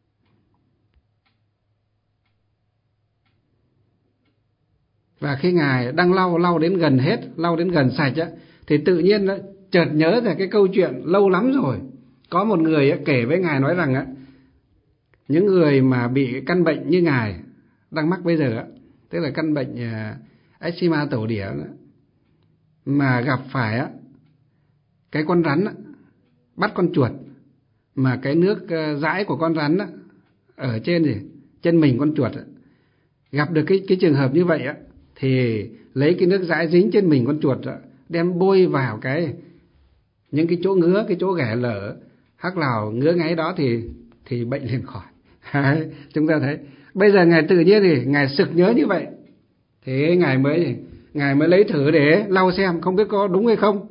Speaker 1: Và khi ngài đang lau đến gần hết, lau đến gần sạch thì tự nhiên chợt nhớ ra cái câu chuyện lâu lắm rồi. Có một người kể với ngài, nói rằng những người mà bị cái căn bệnh như ngài đang mắc bây giờ, tức là căn bệnh eczema tổ đỉa, mà gặp phải cái con rắn bắt con chuột, mà cái nước dãi của con rắn ở trên mình con chuột, gặp được cái trường hợp như vậy thì lấy cái nước dãi dính trên mình con chuột đem bôi vào những cái chỗ ngứa, cái chỗ ghẻ lở, hắc lào ngứa ngáy đó thì bệnh liền khỏi. Chúng ta thấy bây giờ ngài tự nhiên thì ngài sực nhớ như vậy, thế ngài mới lấy thử để lau xem không biết có đúng hay không.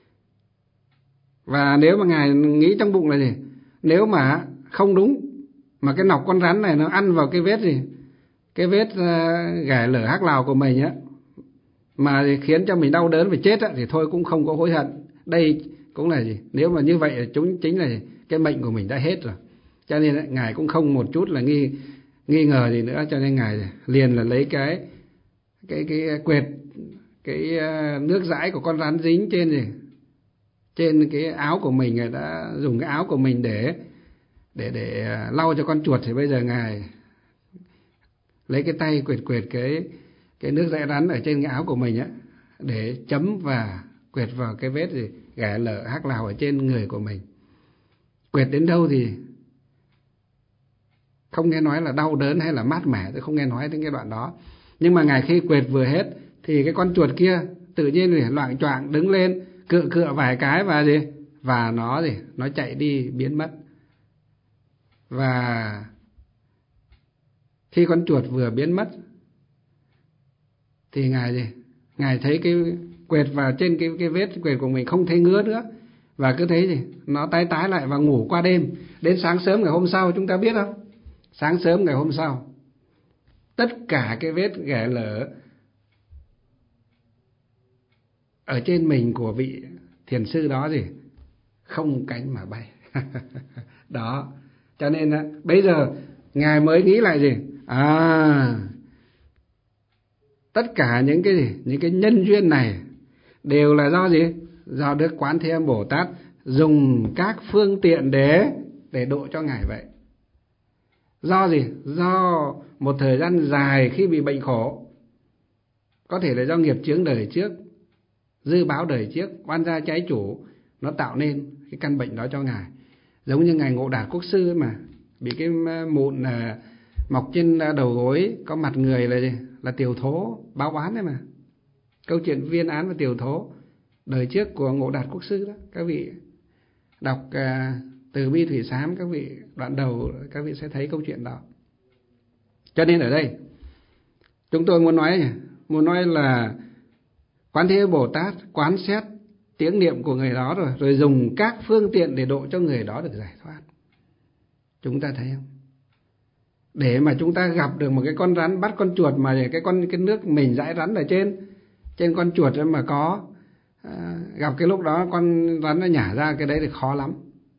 Speaker 1: Và nếu mà ngài nghĩ trong bụng là gì, nếu mà không đúng, mà cái nọc con rắn này nó ăn vào cái vết ghẻ lở hắc lào của mình mà khiến cho mình đau đớn và chết thì thôi cũng không có hối hận. Đây cũng là gì, nếu mà như vậy chúng chính là cái mệnh của mình đã hết rồi. Cho nên ngài cũng không một chút là nghi ngờ gì nữa, cho nên ngài liền là lấy cái quệt cái nước dãi của con rắn dính trên cái áo của mình. Ngài đã dùng cái áo của mình để lau cho con chuột, thì bây giờ ngài lấy cái tay quệt cái nước dãi rắn ở trên cái áo của mình để chấm và quệt vào cái vết ghẻ lở hắc lào ở trên người của mình. Quệt đến đâu thì không nghe nói là đau đớn hay là mát mẻ, tôi không nghe nói đến cái đoạn đó. Nhưng mà ngài khi quệt vừa hết thì cái con chuột kia tự nhiên thì loạng choạng đứng lên, cựa vài cái và nó chạy đi biến mất. Và khi con chuột vừa biến mất thì ngài thấy cái quệt vào trên cái vết quệt của mình không thấy ngứa nữa, và cứ thấy nó tái lại và ngủ qua đêm. Đến sáng sớm ngày hôm sau, chúng ta biết không, sáng sớm ngày hôm sau tất cả cái vết ghẻ lở ở trên mình của vị thiền sư đó không cánh mà bay. Đó, cho nên bây giờ ngài mới nghĩ lại tất cả những cái nhân duyên này đều là do do Đức Quán Thế Âm Bồ Tát dùng các phương tiện để độ cho ngài vậy. Do do một thời gian dài khi bị bệnh khổ, có thể là do nghiệp chướng đời trước, dư báo đời trước, oan gia trái chủ, nó tạo nên cái căn bệnh đó cho ngài. Giống như ngài Ngộ Đạt Quốc Sư mà bị cái mụn mọc trên đầu gối, có mặt người là tiểu thố báo oán đấy mà. Câu chuyện viên án và tiểu thố đời trước của Ngộ Đạt Quốc Sư đó, các vị đọc Từ Bi Thủy Sám, các vị đoạn đầu các vị sẽ thấy câu chuyện đó. Cho nên ở đây chúng tôi muốn nói muốn nói là Quán Thế Âm Bồ Tát quán xét tiếng niệm của người đó rồi dùng các phương tiện để độ cho người đó được giải thoát. Chúng ta thấy không? Để mà chúng ta gặp được một cái con rắn bắt con chuột, mà cái nước mình dãi rắn ở trên con chuột mà có gặp cái lúc đó con rắn nó nhả ra, cái đấy thì khó lắm.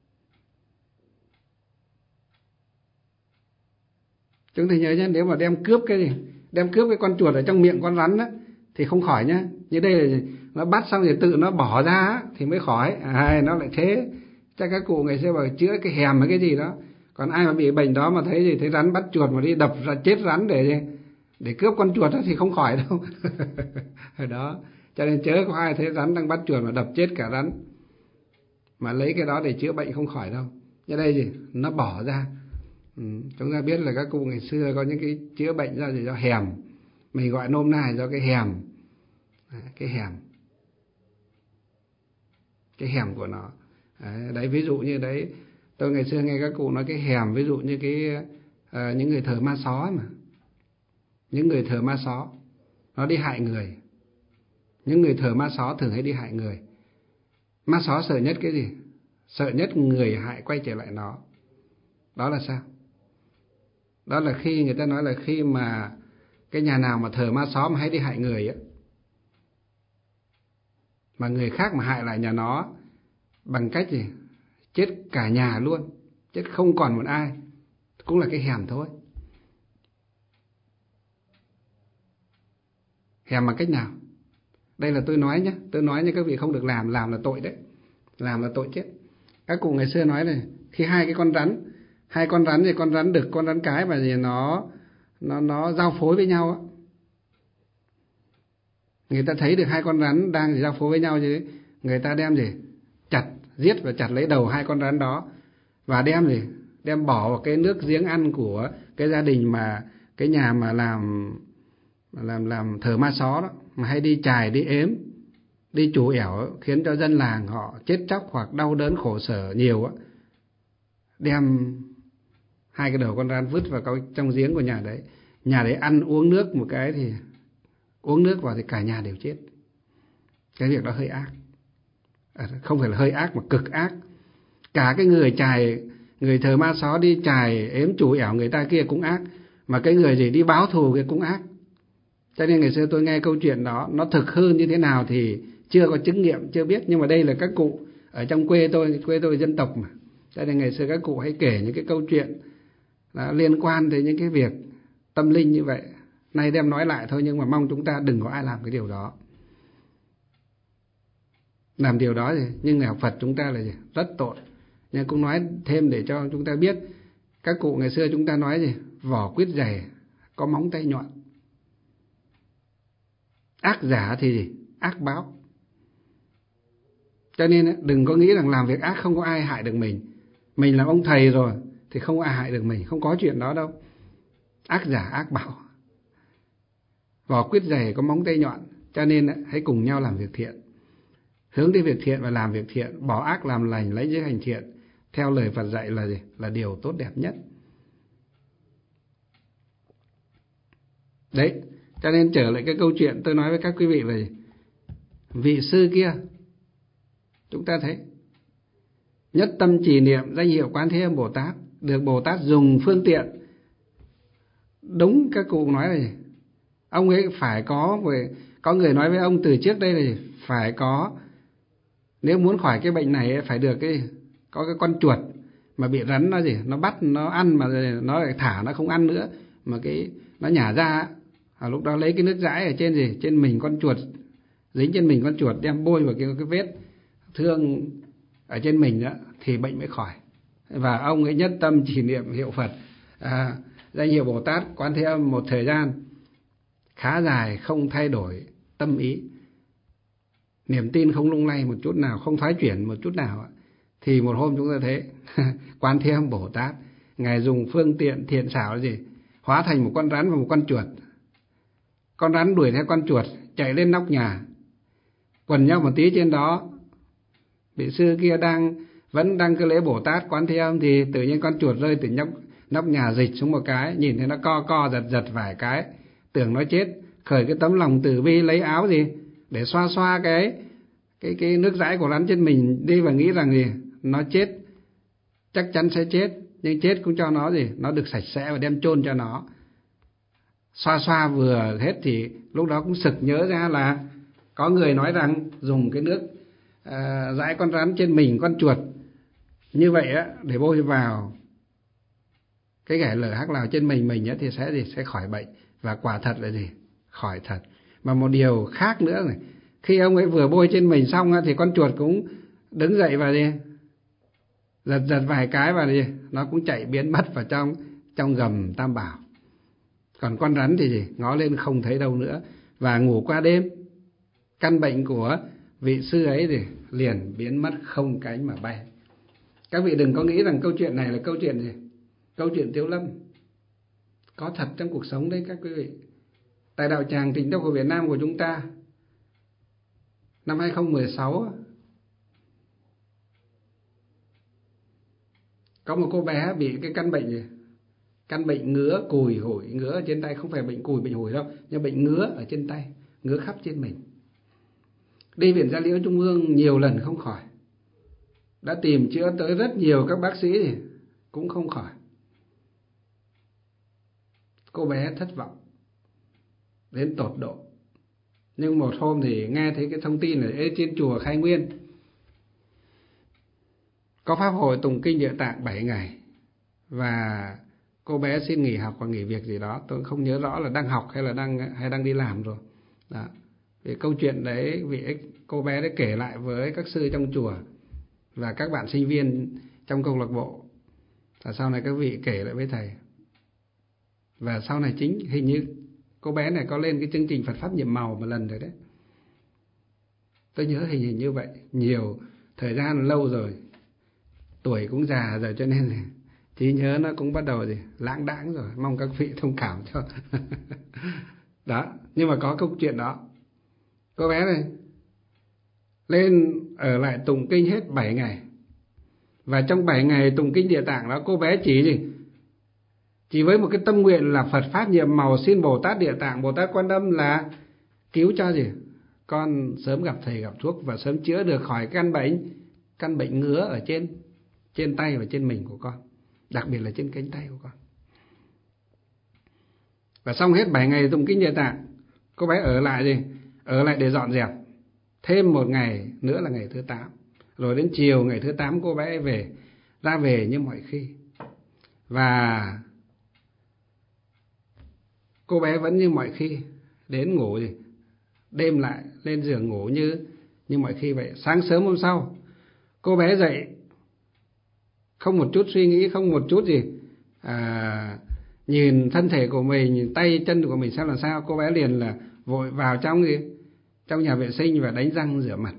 Speaker 1: Chúng ta nhớ nhé, nếu mà đem cướp cái con chuột ở trong miệng con rắn đó, thì không khỏi nhá. Như đây là nó bắt xong rồi tự nó bỏ ra thì mới khỏi. Nó lại thế. Chắc các cụ ngày xưa bảo chữa cái hèm hay cái gì đó. Còn ai mà bị bệnh đó mà thấy rắn bắt chuột mà đi đập ra chết rắn để cướp con chuột đó thì không khỏi đâu. Đó. Cho nên chớ có ai thấy rắn đang bắt chuột mà đập chết cả rắn mà lấy cái đó để chữa bệnh không khỏi đâu. Như đây nó bỏ ra. Chúng ta biết là các cụ ngày xưa có những cái chữa bệnh do hèm, mình gọi nôm na do cái hèm của nó. Đấy, ví dụ như đấy, tôi ngày xưa nghe các cụ nói cái hèm, ví dụ như những người thờ ma só mà, những người thờ ma só nó đi hại người. Những người thờ ma só thường hay đi hại người. Ma só sợ nhất cái gì? Sợ nhất người hại quay trở lại nó. Đó là sao? Đó là khi người ta nói là khi mà cái nhà nào mà thờ ma só mà hay đi hại người á, mà người khác mà hại lại nhà nó bằng cách gì? Chết cả nhà luôn, chết không còn một ai, cũng là cái hèm thôi. Hèm bằng cách nào? Đây là tôi nói nhé, các vị không được làm là tội đấy, làm là tội chết. Các cụ ngày xưa nói này, khi hai con rắn thì con rắn đực, con rắn cái mà gì nó giao phối với nhau á, người ta thấy được hai con rắn đang giao phối với nhau chứ, người ta đem giết và chặt lấy đầu hai con rắn đó và đem bỏ vào cái nước giếng ăn của cái gia đình mà cái nhà mà làm thờ ma só đó, mà hay đi chài, đi ếm, đi chủ ẻo khiến cho dân làng họ chết chóc hoặc đau đớn khổ sở nhiều á, đem hai cái đầu con rắn vứt vào trong giếng của nhà đấy ăn uống nước một cái thì uống nước vào thì cả nhà đều chết. Cái việc đó hơi ác. Không phải là hơi ác mà cực ác. Cả cái người thờ ma só đi chài ếm chủ ẻo người ta kia cũng ác, mà cái người đi báo thù kia cũng ác. Cho nên ngày xưa tôi nghe câu chuyện đó, nó thực hư như thế nào thì chưa có chứng nghiệm, chưa biết. Nhưng mà đây là các cụ ở trong quê tôi dân tộc mà. Cho nên ngày xưa các cụ hay kể những cái câu chuyện liên quan tới những cái việc tâm linh như vậy. Nay đem nói lại thôi, nhưng mà mong chúng ta đừng có ai làm cái điều đó. Làm điều đó nhưng người học Phật chúng ta là rất tội. Nhưng cũng nói thêm để cho chúng ta biết, các cụ ngày xưa chúng ta nói vỏ quýt dày có móng tay nhọn. Ác giả thì ác báo. Cho nên đừng có nghĩ rằng làm việc ác không có ai hại được mình. Mình làm ông thầy rồi thì không có ai hại được mình, không có chuyện đó đâu. Ác giả ác báo. Vỏ quýt dày có móng tay nhọn. Cho nên hãy cùng nhau làm việc thiện, hướng đến việc thiện và làm việc thiện, bỏ ác làm lành, lấy giới hành thiện, theo lời Phật dạy là điều tốt đẹp nhất. Đấy, cho nên trở lại cái câu chuyện tôi nói với các quý vị là vị sư kia, chúng ta thấy nhất tâm trì niệm danh hiệu Quán Thế Âm Bồ Tát, được Bồ Tát dùng phương tiện. Đúng các cụ nói là ông ấy phải có người nói với ông từ trước đây là phải có, nếu muốn khỏi cái bệnh này phải được có cái con chuột mà bị rắn nó bắt nó ăn mà nó lại thả nó không ăn nữa, mà nó nhả ra, lúc đó lấy cái nước dãi ở trên mình con chuột, dính trên mình con chuột, đem bôi vào cái vết thương ở trên mình đó thì bệnh mới khỏi. Và ông ấy nhất tâm trì niệm hiệu Phật, danh hiệu Bồ Tát Quán Thế Âm một thời gian khá dài, không thay đổi tâm ý, niềm tin không lung lay một chút nào, không thoái chuyển một chút nào. Thì một hôm chúng ta thấy Quán Thế Âm Bồ Tát ngài dùng phương tiện thiện xảo hóa thành một con rắn và một con chuột. Con rắn đuổi theo con chuột chạy lên nóc nhà, quần nhau một tí trên đó. Vị sư kia vẫn đang cái lễ Bồ Tát Quán Thế Âm thì tự nhiên con chuột rơi từ nóc nhà dịch xuống một cái, nhìn thấy nó co giật vài cái, tưởng nó chết, khởi cái tấm lòng từ bi, lấy áo gì để xoa xoa cái nước dãi của rắn trên mình đi, và nghĩ rằng gì nó chết, chắc chắn sẽ chết, nhưng chết cũng cho nó gì nó được sạch sẽ và đem chôn cho nó. Xoa xoa vừa hết thì lúc đó cũng sực nhớ ra là có người nói rằng dùng cái nước dãi con rắn trên mình con chuột như vậy á, để bôi vào cái ghẻ lở hắc lào trên mình á, thì sẽ khỏi bệnh. Và quả thật là gì khỏi thật. Mà một điều khác nữa này, khi ông ấy vừa bôi trên mình xong á, thì con chuột cũng đứng dậy và gì giật vài cái và gì nó cũng chạy biến mất vào trong gầm Tam Bảo. Còn con rắn thì gì ngó lên không thấy đâu nữa và ngủ qua đêm. Căn bệnh của vị sư ấy thì liền biến mất không cánh mà bay. Các vị đừng có nghĩ rằng câu chuyện này là câu chuyện gì câu chuyện Tiếu Lâm. Có thật trong cuộc sống đấy các quý vị. Tại đạo tràng Tịnh Tông của Việt Nam của chúng ta, năm 2016 có một cô bé bị cái căn bệnh gì? Căn bệnh ngứa, cùi, hủi, ngứa ở trên tay. Không phải bệnh cùi, bệnh hủi đâu, nhưng bệnh ngứa ở trên tay, ngứa khắp trên mình. Đi viện Gia Liễu Trung ương nhiều lần không khỏi. Đã tìm chữa tới rất nhiều các bác sĩ thì cũng không khỏi. Cô bé thất vọng đến tột độ. Nhưng một hôm thì nghe thấy cái thông tin là trên chùa Khai Nguyên có pháp hội tụng kinh Địa Tạng 7 ngày. Và cô bé xin nghỉ học và nghỉ việc gì đó, tôi không nhớ rõ là đang học hay đang đi làm rồi. Đó. Vì câu chuyện đấy cô bé đấy kể lại với các sư trong chùa và các bạn sinh viên trong câu lạc bộ. Và sau này các vị kể lại với thầy. Và sau này hình như cô bé này có lên cái chương trình Phật Pháp Nhiệm Màu một lần rồi đấy. Tôi nhớ hình như vậy. Nhiều thời gian lâu rồi, tuổi cũng già rồi, cho nên trí nhớ nó cũng bắt đầu lãng đãng rồi. Mong các vị thông cảm cho. Đó. Nhưng mà có câu chuyện đó. Cô bé này lên ở lại tụng kinh hết 7 ngày. Và trong 7 ngày tụng kinh Địa Tạng đó, cô bé chỉ với một cái tâm nguyện là Phật Pháp Nhiệm Màu, xin Bồ Tát Địa Tạng, Bồ Tát Quan Âm là cứu cho con sớm gặp thầy gặp thuốc và sớm chữa được khỏi căn bệnh ngứa ở trên tay và trên mình của con, đặc biệt là trên cánh tay của con. Và xong hết 7 ngày tụng kinh Địa Tạng, cô bé ở lại để dọn dẹp. Thêm một ngày nữa là ngày thứ 8. Rồi đến chiều ngày thứ 8 cô bé ra về như mọi khi. Và cô bé vẫn như mọi khi đến ngủ đêm lại lên giường ngủ như mọi khi vậy. Sáng sớm hôm sau cô bé dậy không một chút suy nghĩ, không một chút nhìn thân thể của mình, nhìn tay chân của mình xem làm sao. Cô bé liền là vội vào trong nhà vệ sinh và đánh răng rửa mặt.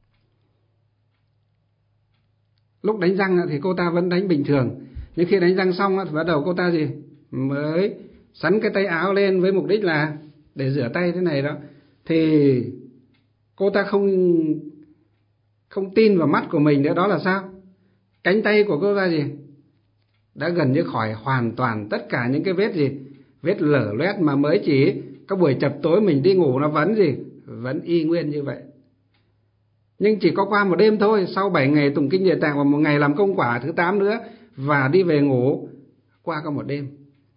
Speaker 1: Lúc đánh răng thì cô ta vẫn đánh bình thường, nhưng khi đánh răng xong thì bắt đầu cô ta mới sắn cái tay áo lên với mục đích là để rửa tay thế này đó. Thì cô ta không tin vào mắt của mình nữa. Đó là sao? Cánh tay của cô ta đã gần như khỏi hoàn toàn tất cả những cái vết lở loét mà mới chỉ có buổi chập tối mình đi ngủ nó vẫn y nguyên như vậy. Nhưng chỉ có qua một đêm thôi, sau 7 ngày tụng kinh Địa Tạng và một ngày làm công quả thứ 8 nữa và đi về ngủ, qua có một đêm,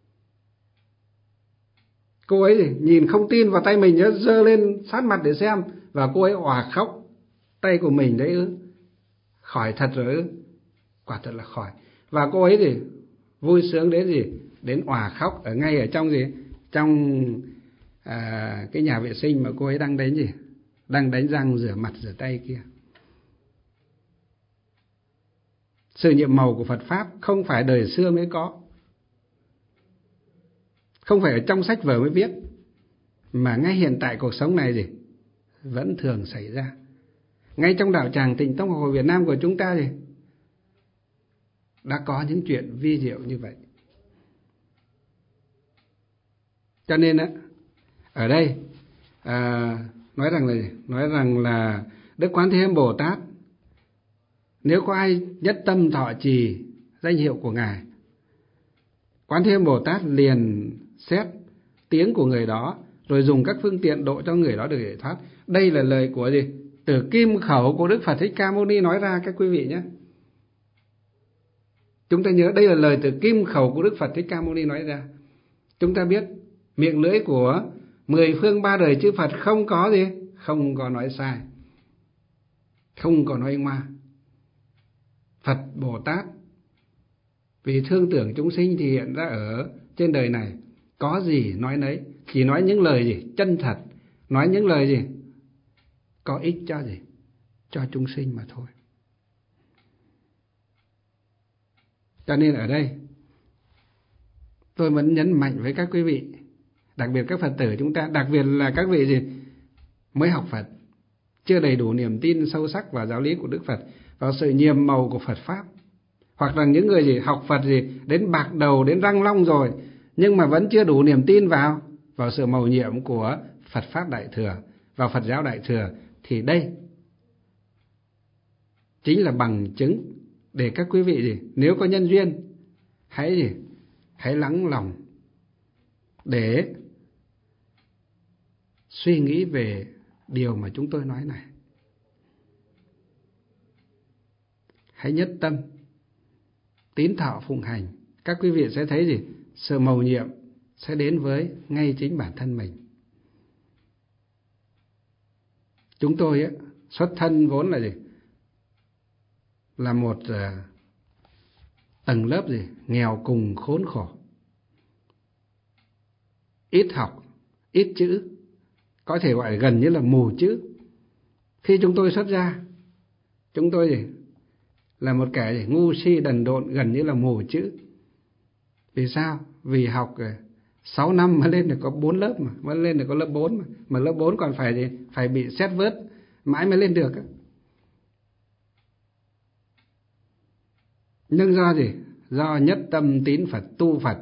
Speaker 1: cô ấy nhìn không tin vào tay mình, giơ lên sát mặt để xem, và cô ấy òa khóc. Tay của mình đấy khỏi thật rồi, quả thật là khỏi. Và cô ấy vui sướng đến òa khóc ngay ở trong cái nhà vệ sinh mà cô ấy đang đánh răng rửa mặt rửa tay kia. Sự nhiệm màu của Phật Pháp không phải đời xưa mới có, không phải ở trong sách vở mới viết, mà ngay hiện tại cuộc sống này vẫn thường xảy ra. Ngay trong đạo tràng Tịnh Tông Học Hội Việt Nam của chúng ta đã có những chuyện vi diệu như vậy. Cho nên ở đây nói rằng là Đức Quán Thế Âm Bồ Tát, nếu có ai nhất tâm thọ trì danh hiệu của Ngài, Quán Thế Âm Bồ Tát liền xét tiếng của người đó rồi dùng các phương tiện độ cho người đó được giải thoát. Đây là lời của gì? Từ kim khẩu của Đức Phật Thích Ca Mâu Ni nói ra các quý vị nhé. Chúng ta nhớ đây là lời từ kim khẩu của Đức Phật Thích Ca Mâu Ni nói ra. Chúng ta biết miệng lưỡi của 10 phương 3 đời chư Phật không có gì? Không có nói sai, không có nói ngoa. Phật Bồ Tát vì thương tưởng chúng sinh thì hiện ra ở trên đời này, có gì nói nấy, chỉ nói những lời gì? Chân thật, nói những lời gì? Có ích cho gì? Cho chúng sinh mà thôi. Cho nên ở đây tôi vẫn nhấn mạnh với các quý vị, đặc biệt các Phật tử chúng ta, đặc biệt là các vị gì mới học Phật, chưa đầy đủ niềm tin sâu sắc vào giáo lý của Đức Phật, vào sự nhiệm màu của Phật Pháp. Hoặc là những người gì học Phật gì đến bạc đầu, đến răng long rồi, nhưng mà vẫn chưa đủ niềm tin vào sự mầu nhiệm của Phật Pháp Đại Thừa, vào Phật giáo Đại Thừa, thì đây chính là bằng chứng để các quý vị gì, nếu có nhân duyên, hãy lắng lòng để suy nghĩ về điều mà chúng tôi nói này. Hãy nhất tâm tín thọ phụng hành, các quý vị sẽ thấy gì? Sự mầu nhiệm sẽ đến với ngay chính bản thân mình. Chúng tôi xuất thân vốn là gì? Là một tầng lớp gì? Nghèo cùng khốn khổ, ít học, ít chữ, có thể gọi là gần như là mù chữ. Khi chúng tôi xuất gia, chúng tôi gì? Là một kẻ ngu si đần độn, gần như là mù chữ. Vì sao? Vì học 6 năm mới lên được có 4 lớp mới lên được có lớp 4 mà lớp 4 còn phải gì? Phải bị xét vớt mãi mới lên được. Nhưng do gì? Do nhất tâm tín Phật, tu Phật,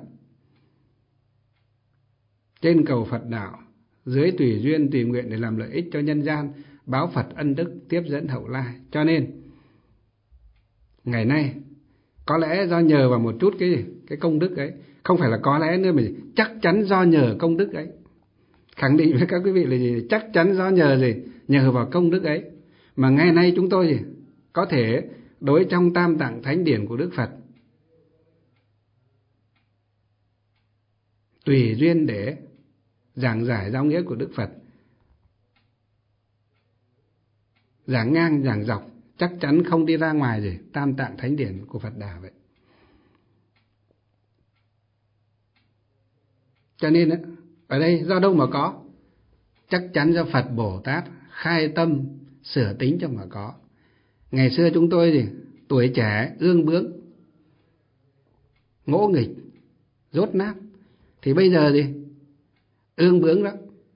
Speaker 1: trên cầu Phật đạo, dưới tùy duyên tùy nguyện để làm lợi ích cho nhân gian, báo Phật ân đức, tiếp dẫn hậu lai. Cho nên ngày nay có lẽ do nhờ vào một chút cái công đức ấy, không phải là có lẽ nữa mà chắc chắn do nhờ công đức ấy. Khẳng định với các quý vị là gì? Chắc chắn do nhờ gì? Nhờ vào công đức ấy mà ngày nay chúng tôi gì? Có thể đối trong Tam Tạng Thánh Điển của Đức Phật tùy duyên để giảng giải giáo nghĩa của Đức Phật, giảng ngang giảng dọc, chắc chắn không đi ra ngoài gì Tam Tạng Thánh Điển của Phật Đà vậy. Cho nên ở đây do đâu mà có? Chắc chắn do Phật Bồ Tát khai tâm sửa tính cho mà có. Ngày xưa chúng tôi gì tuổi trẻ ương bướng, ngỗ nghịch, dốt nát, thì bây giờ gì ương bướng đó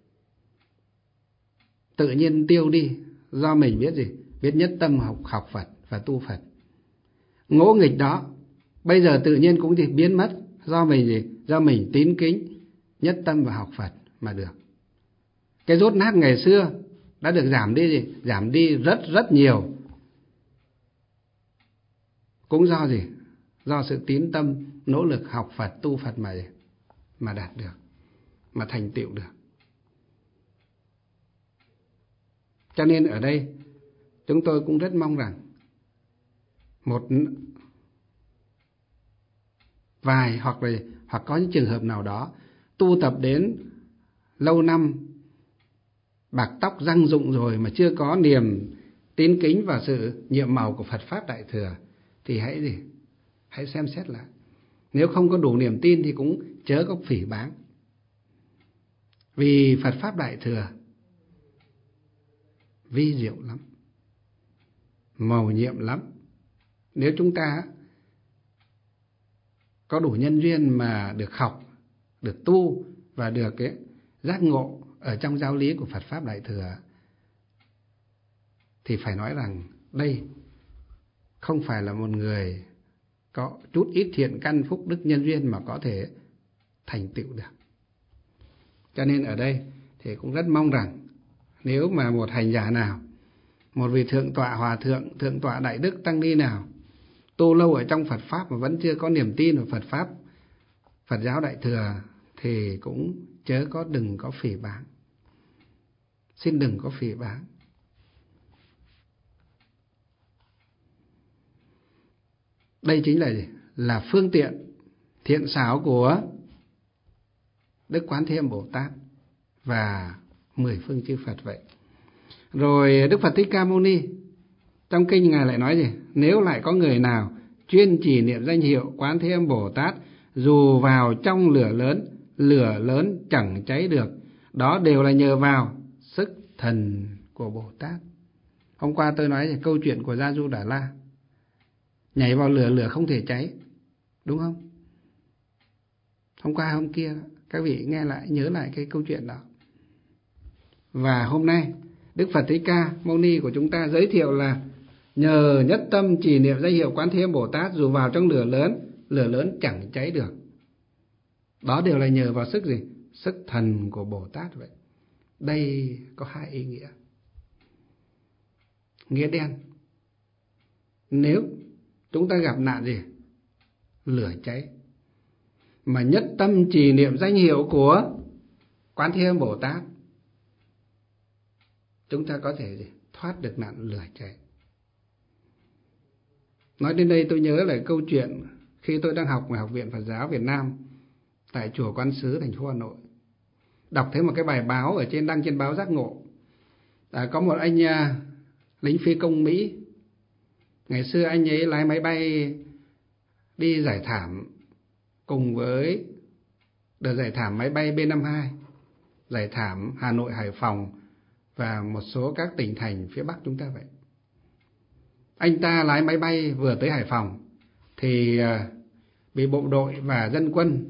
Speaker 1: tự nhiên tiêu đi, do mình biết gì? Biết nhất tâm học Phật và tu Phật. Ngỗ nghịch đó bây giờ tự nhiên cũng gì biến mất, do mình gì? Do mình tín kính, nhất tâm và học Phật mà được. Cái dốt nát ngày xưa đã được giảm đi gì? Giảm đi rất rất nhiều. Cũng do gì? Do sự tín tâm, nỗ lực học Phật, tu Phật mà đạt được, mà thành tựu được. Cho nên ở đây chúng tôi cũng rất mong rằng một vài hoặc có những trường hợp nào đó tu tập đến lâu năm, bạc tóc răng rụng rồi mà chưa có niềm tín kính và sự nhiệm màu của Phật Pháp Đại Thừa, thì hãy xem xét lại. Nếu không có đủ niềm tin thì cũng chớ có phỉ báng. Vì Phật Pháp Đại Thừa vi diệu lắm, mầu nhiệm lắm. Nếu chúng ta có đủ nhân duyên mà được học, được tu và được giác ngộ ở trong giáo lý của Phật Pháp Đại Thừa, thì phải nói rằng đây không phải là một người có chút ít thiện căn phúc đức nhân duyên mà có thể thành tựu được. Cho nên ở đây thì cũng rất mong rằng nếu mà một hành giả nào, một vị thượng tọa hòa thượng, thượng tọa đại đức tăng ni nào tu lâu ở trong Phật Pháp mà vẫn chưa có niềm tin vào Phật Pháp, Phật giáo Đại Thừa, thì cũng đừng có phỉ báng. Xin đừng có phỉ báng. Đây chính là gì? Là phương tiện thiện xảo của Đức Quán Thế Âm Bồ Tát và 10 phương chư Phật vậy. Rồi Đức Phật Thích Ca Mâu Ni trong kinh Ngài lại nói gì? Nếu lại có người nào chuyên trì niệm danh hiệu Quán Thế Âm Bồ Tát, dù vào trong lửa lớn chẳng cháy được. Đó đều là nhờ vào sức thần của Bồ Tát. Hôm qua tôi nói về câu chuyện của Gia Du Đà La, nhảy vào lửa không thể cháy, đúng không? Hôm qua hôm kia các vị nghe lại, nhớ lại cái câu chuyện đó. Và hôm nay Đức Phật Thích Ca Mâu Ni của chúng ta giới thiệu là nhờ nhất tâm trì niệm danh hiệu Quán Thế Âm Bồ Tát, dù vào trong lửa lớn chẳng cháy được. Đó đều là nhờ vào sức gì? Sức thần của Bồ Tát vậy. Đây có hai ý nghĩa. Nghĩa đen: nếu chúng ta gặp nạn gì? Lửa cháy, mà nhất tâm trì niệm danh hiệu của Quán Thế Âm Bồ Tát, chúng ta có thể gì? Thoát được nạn lửa cháy. Nói đến đây tôi nhớ lại câu chuyện khi tôi đang học ngoài Học viện Phật giáo Việt Nam tại chùa Quán Sứ, thành phố Hà Nội. Đọc thấy một cái bài báo ở đăng trên báo Giác Ngộ. Có một anh lính phi công Mỹ. Ngày xưa anh ấy lái máy bay đi giải thảm cùng với đợt giải thảm máy bay B-52, giải thảm Hà Nội, Hải Phòng và một số các tỉnh thành phía Bắc chúng ta vậy. Anh ta lái máy bay vừa tới Hải Phòng thì bị bộ đội và dân quân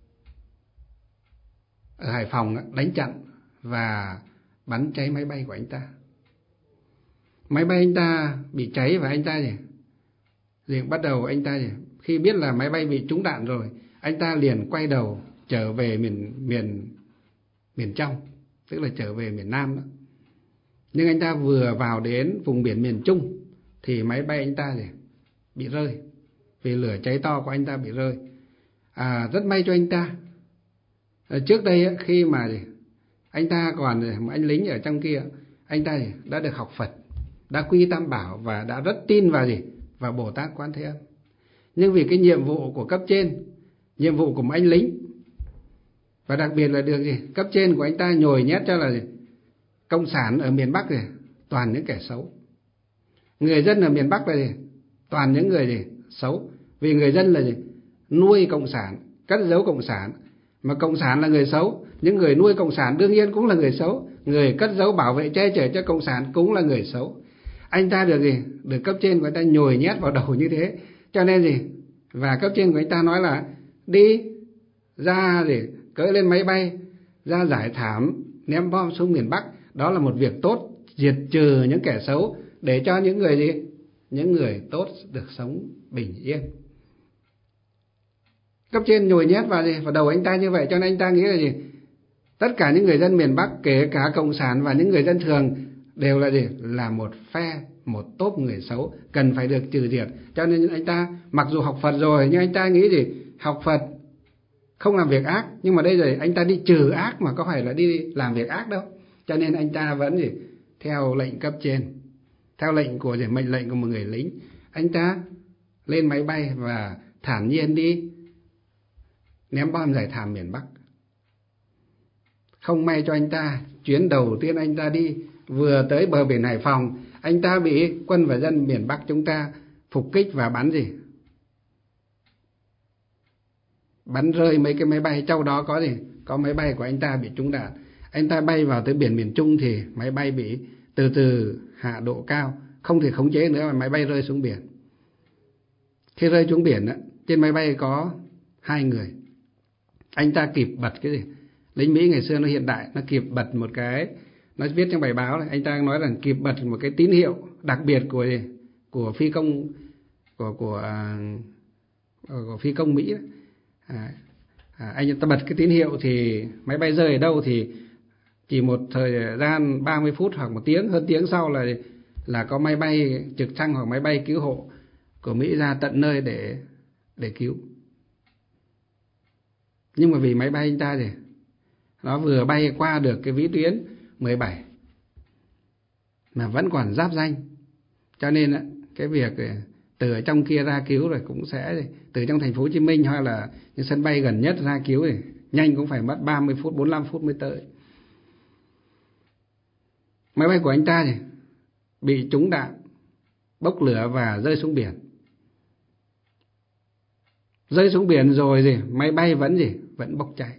Speaker 1: ở Hải Phòng đánh chặn và bắn cháy máy bay của anh ta. Máy bay anh ta bị cháy và anh ta liền bắt đầu khi biết là máy bay bị trúng đạn rồi, anh ta liền quay đầu trở về miền trong, tức là trở về miền Nam đó. Nhưng anh ta vừa vào đến vùng biển miền Trung thì máy bay anh ta bị rơi, vì lửa cháy to của anh ta bị rơi. Rất may cho anh ta. Trước đây khi mà anh ta còn một anh lính ở trong kia, anh ta đã được học Phật, đã quy Tam Bảo và đã rất tin vào Bồ Tát Quán Thế Âm. Nhưng vì cái nhiệm vụ của cấp trên, nhiệm vụ của một anh lính, và đặc biệt là được cấp trên của anh ta nhồi nhét cho là cộng sản ở miền Bắc toàn những kẻ xấu. Người dân ở miền Bắc là toàn những người xấu. Vì người dân là nuôi cộng sản, cất giấu cộng sản. Mà cộng sản là người xấu, những người nuôi cộng sản đương nhiên cũng là người xấu, người cất giấu bảo vệ che chở cho cộng sản cũng là người xấu. Anh ta được cấp trên của anh ta nhồi nhét vào đầu như thế. Cho nên và cấp trên của anh ta nói là đi ra cưỡi lên máy bay ra giải thảm, ném bom xuống miền Bắc. Đó là một việc tốt, diệt trừ những kẻ xấu để cho những người những người tốt được sống bình yên. Cấp trên nhồi nhét vào đầu anh ta như vậy, cho nên anh ta nghĩ là tất cả những người dân miền Bắc, kể cả cộng sản và những người dân thường, đều là một phe, một tốp người xấu cần phải được trừ diệt. Cho nên anh ta mặc dù học Phật rồi, nhưng anh ta nghĩ học Phật không làm việc ác, nhưng mà đây rồi anh ta đi trừ ác mà có phải là đi làm việc ác đâu. Cho nên anh ta vẫn theo lệnh cấp trên, theo lệnh của mệnh lệnh của một người lính, anh ta lên máy bay và thản nhiên đi ném bom giải thảm miền Bắc. Không may cho anh ta, chuyến đầu tiên anh ta đi vừa tới bờ biển Hải Phòng, anh ta bị quân và dân miền Bắc chúng ta phục kích và bắn bắn rơi mấy cái máy bay. Trong đó có máy bay của anh ta bị trúng đạn. Anh ta bay vào tới biển miền Trung thì máy bay bị từ từ hạ độ cao, không thể khống chế nữa mà máy bay rơi xuống biển. Khi rơi xuống biển trên máy bay có 2 người. Anh ta kịp bật lính Mỹ ngày xưa nó hiện đại, nó kịp bật một cái, nó viết trong bài báo này, anh ta nói rằng kịp bật một cái tín hiệu đặc biệt của phi công của phi công Mỹ. Anh ta bật cái tín hiệu thì máy bay rơi ở đâu thì chỉ một thời gian 30 phút hoặc 1 tiếng, hơn tiếng sau là có máy bay trực thăng hoặc máy bay cứu hộ của Mỹ ra tận nơi để cứu. Nhưng mà vì máy bay anh ta nó vừa bay qua được cái vĩ tuyến 17 mà vẫn còn giáp danh. Cho nên cái việc từ ở trong kia ra cứu rồi cũng sẽ từ trong thành phố Hồ Chí Minh hoặc là những sân bay gần nhất ra cứu thì nhanh cũng phải mất 30 phút 45 phút mới tới. Máy bay của anh ta thì bị trúng đạn, bốc lửa và rơi xuống biển. Rơi xuống biển rồi máy bay vẫn bốc cháy.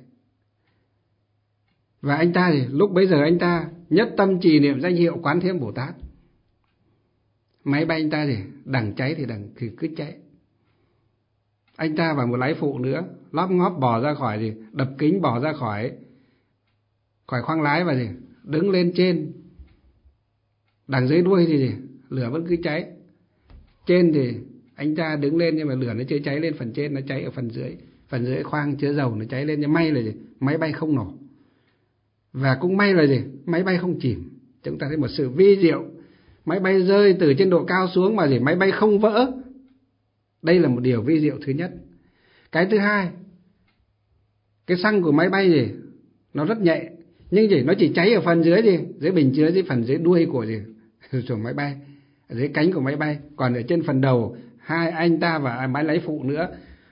Speaker 1: Và anh ta lúc bấy giờ anh ta nhất tâm trì niệm danh hiệu Quán Thế Âm Bồ Tát. Máy bay anh ta đằng cháy thì cứ cháy. Anh ta và một lái phụ nữa lóp ngóp bò ra khỏi đập kính bò ra khỏi khoang lái và đứng lên trên. Đằng dưới đuôi thì lửa vẫn cứ cháy. Trên thì anh ta đứng lên nhưng mà lửa nó chưa cháy lên phần trên, nó cháy ở phần dưới. Phần dưới khoang chứa dầu nó cháy lên, nhưng may là máy bay không nổ. Và cũng may là máy bay không chìm. Chúng ta thấy một sự vi diệu. Máy bay rơi từ trên độ cao xuống mà máy bay không vỡ. Đây là một điều vi diệu thứ nhất. Cái thứ hai, cái xăng của máy bay nó rất nhẹ, nhưng nó chỉ cháy ở phần dưới dưới bình chứa, dưới phần dưới đuôi của máy bay, ở dưới cánh của máy bay. Còn ở trên phần đầu, hai anh ta và máy lái phụ nữa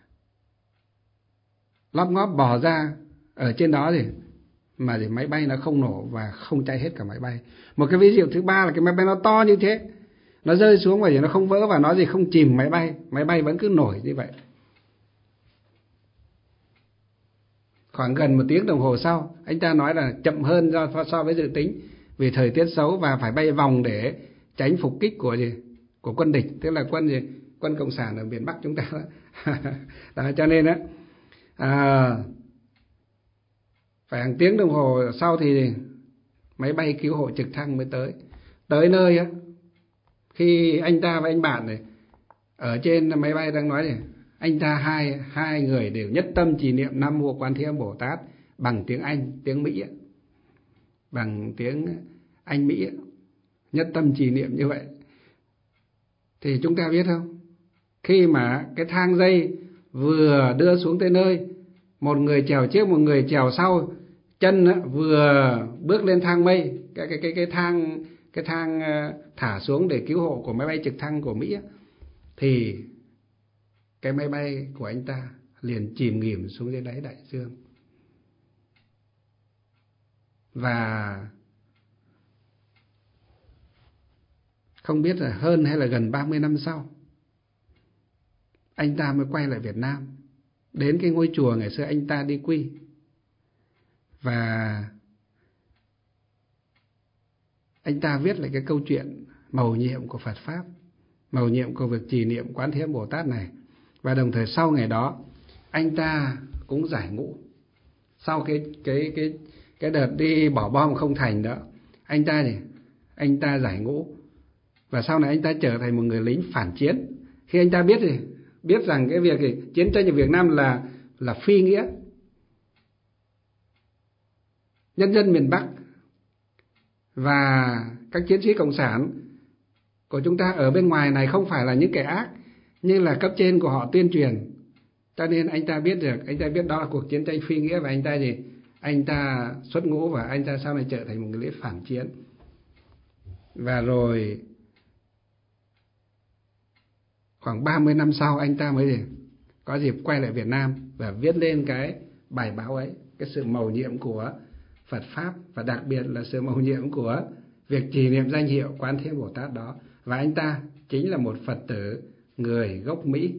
Speaker 1: lóp ngóp bò ra ở trên đó mà máy bay nó không nổ và không cháy hết cả máy bay. Một cái ví dụ thứ ba là cái máy bay nó to như thế, nó rơi xuống và nó không vỡ và nó không chìm máy bay vẫn cứ nổi như vậy. Khoảng gần 1 tiếng đồng hồ sau, anh ta nói là chậm hơn so với dự tính vì thời tiết xấu và phải bay vòng để tránh phục kích của quân địch, tức là quân cộng sản ở miền Bắc chúng ta đó. Cho nên phải hàng tiếng đồng hồ sau thì máy bay cứu hộ trực thăng mới tới nơi khi anh ta và anh bạn ở trên máy bay đang nói anh ta hai người đều nhất tâm trì niệm Nam Mô Quán Thế Âm Bồ Tát bằng tiếng Anh, tiếng Mỹ, bằng tiếng Anh Mỹ, nhất tâm trì niệm như vậy. Thì chúng ta biết không, khi mà cái thang dây vừa đưa xuống tới nơi, một người chèo trước một người chèo sau, chân vừa bước lên thang mây, cái thang thả xuống để cứu hộ của máy bay trực thăng của Mỹ, thì cái máy bay của anh ta liền chìm nghỉm xuống dưới đáy đại dương. Và không biết là hơn hay là gần 30 năm sau, anh ta mới quay lại Việt Nam, đến cái ngôi chùa ngày xưa anh ta đi quy. Và anh ta viết lại cái câu chuyện mầu nhiệm của Phật Pháp, mầu nhiệm của việc trì niệm Quán Thế Âm Bồ Tát này. Và đồng thời sau ngày đó, anh ta cũng giải ngũ. Sau cái đợt đi bỏ bom không thành đó, anh ta giải ngũ. Và sau này anh ta trở thành một người lính phản chiến. Khi anh ta biết rằng cái việc chiến tranh ở Việt Nam là phi nghĩa. Nhân dân miền Bắc và các chiến sĩ cộng sản của chúng ta ở bên ngoài này không phải là những kẻ ác, nhưng là cấp trên của họ tuyên truyền. Cho nên anh ta biết đó là cuộc chiến tranh phi nghĩa, và anh ta xuất ngũ và anh ta sau này trở thành một người lính phản chiến. Và rồi khoảng 30 năm sau anh ta mới có dịp quay lại Việt Nam và viết lên cái bài báo ấy, cái sự mầu nhiệm của Phật Pháp, và đặc biệt là sự mầu nhiệm của việc trì niệm danh hiệu Quán Thế Âm Bồ Tát đó. Và anh ta chính là một Phật tử người gốc Mỹ,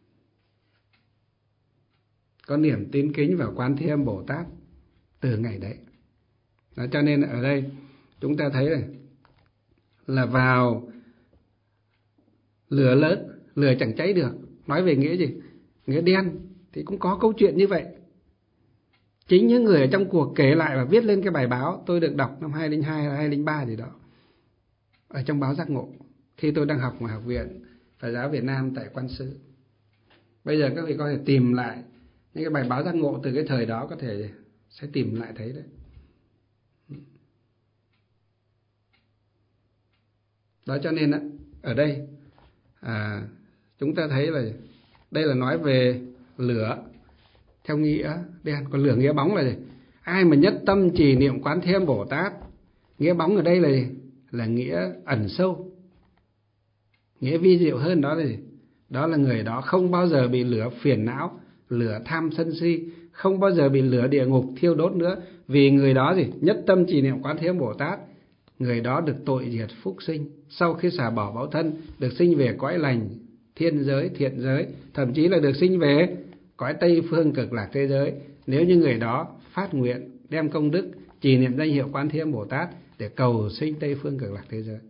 Speaker 1: có niềm tín kính vào Quán Thế Âm Bồ Tát từ ngày đấy. Đó, cho nên ở đây chúng ta thấy là vào lửa lớn, lửa chẳng cháy được. Nói về nghĩa gì? Nghĩa đen thì cũng có câu chuyện như vậy. Chính những người ở trong cuộc kể lại và viết lên cái bài báo tôi được đọc năm 2002 hay 2003 gì đó, ở trong báo Giác Ngộ, khi tôi đang học ngoài Học viện Phật giáo Việt Nam tại Quan Sư. Bây giờ các vị có thể tìm lại những cái bài báo Giác Ngộ từ cái thời đó, có thể sẽ tìm lại thấy đấy. Đó, cho nên ở đây chúng ta thấy là đây là nói về lửa theo nghĩa đen. Còn lửa nghĩa bóng là gì? Ai mà nhất tâm trì niệm Quán Thế Âm Bồ Tát, nghĩa bóng ở đây là nghĩa ẩn sâu. Nghĩa vi diệu hơn đó là gì? Đó là người đó không bao giờ bị lửa phiền não, lửa tham sân si, không bao giờ bị lửa địa ngục thiêu đốt nữa. Vì người đó gì? Nhất tâm trì niệm Quán Thế Âm Bồ Tát, người đó được tội diệt phúc sinh. Sau khi xả bỏ báo thân, được sinh về cõi lành, thiên giới, thiện giới, thậm chí là được sinh về cõi Tây Phương Cực Lạc thế giới. Nếu như người đó phát nguyện đem công đức trì niệm danh hiệu Quán Thế Âm Bồ Tát để cầu sinh Tây Phương Cực Lạc thế giới.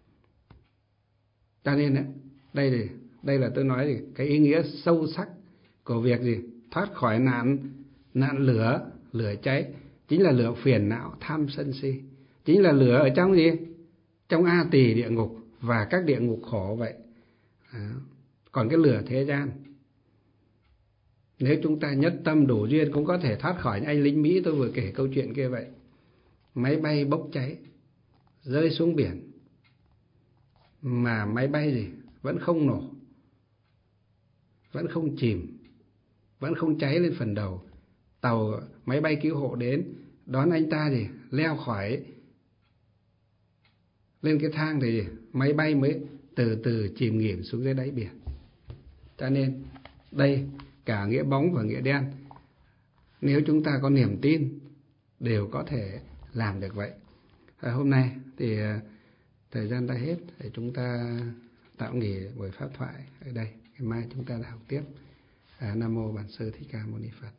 Speaker 1: Cho nên đây là tôi nói gì? Cái ý nghĩa sâu sắc của việc gì? Thoát khỏi nạn lửa cháy, chính là lửa phiền não, tham sân si, chính là lửa ở trong gì? Trong A Tỳ địa ngục và các địa ngục khổ vậy. Còn cái lửa thế gian, nếu chúng ta nhất tâm đủ duyên cũng có thể thoát khỏi. Anh lính Mỹ tôi vừa kể câu chuyện kia vậy. Máy bay bốc cháy, rơi xuống biển, mà máy bay gì? Vẫn không nổ, vẫn không chìm, vẫn không cháy lên phần đầu. Máy bay cứu hộ đến đón anh ta gì? Leo khỏi lên cái thang thì máy bay mới từ từ chìm nghỉm xuống dưới đáy biển. Cho nên đây cả nghĩa bóng và nghĩa đen, nếu chúng ta có niềm tin đều có thể làm được vậy. Hôm nay thì thời gian đã hết, để chúng ta tạm nghỉ buổi pháp thoại ở đây. Ngày mai chúng ta đã học tiếp. Nam mô Bản Sư Thích Ca Mâu Ni Phật.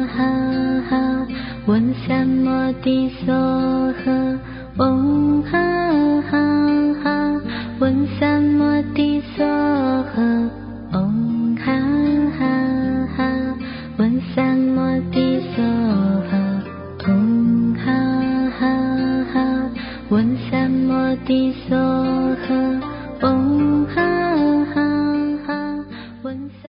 Speaker 2: Om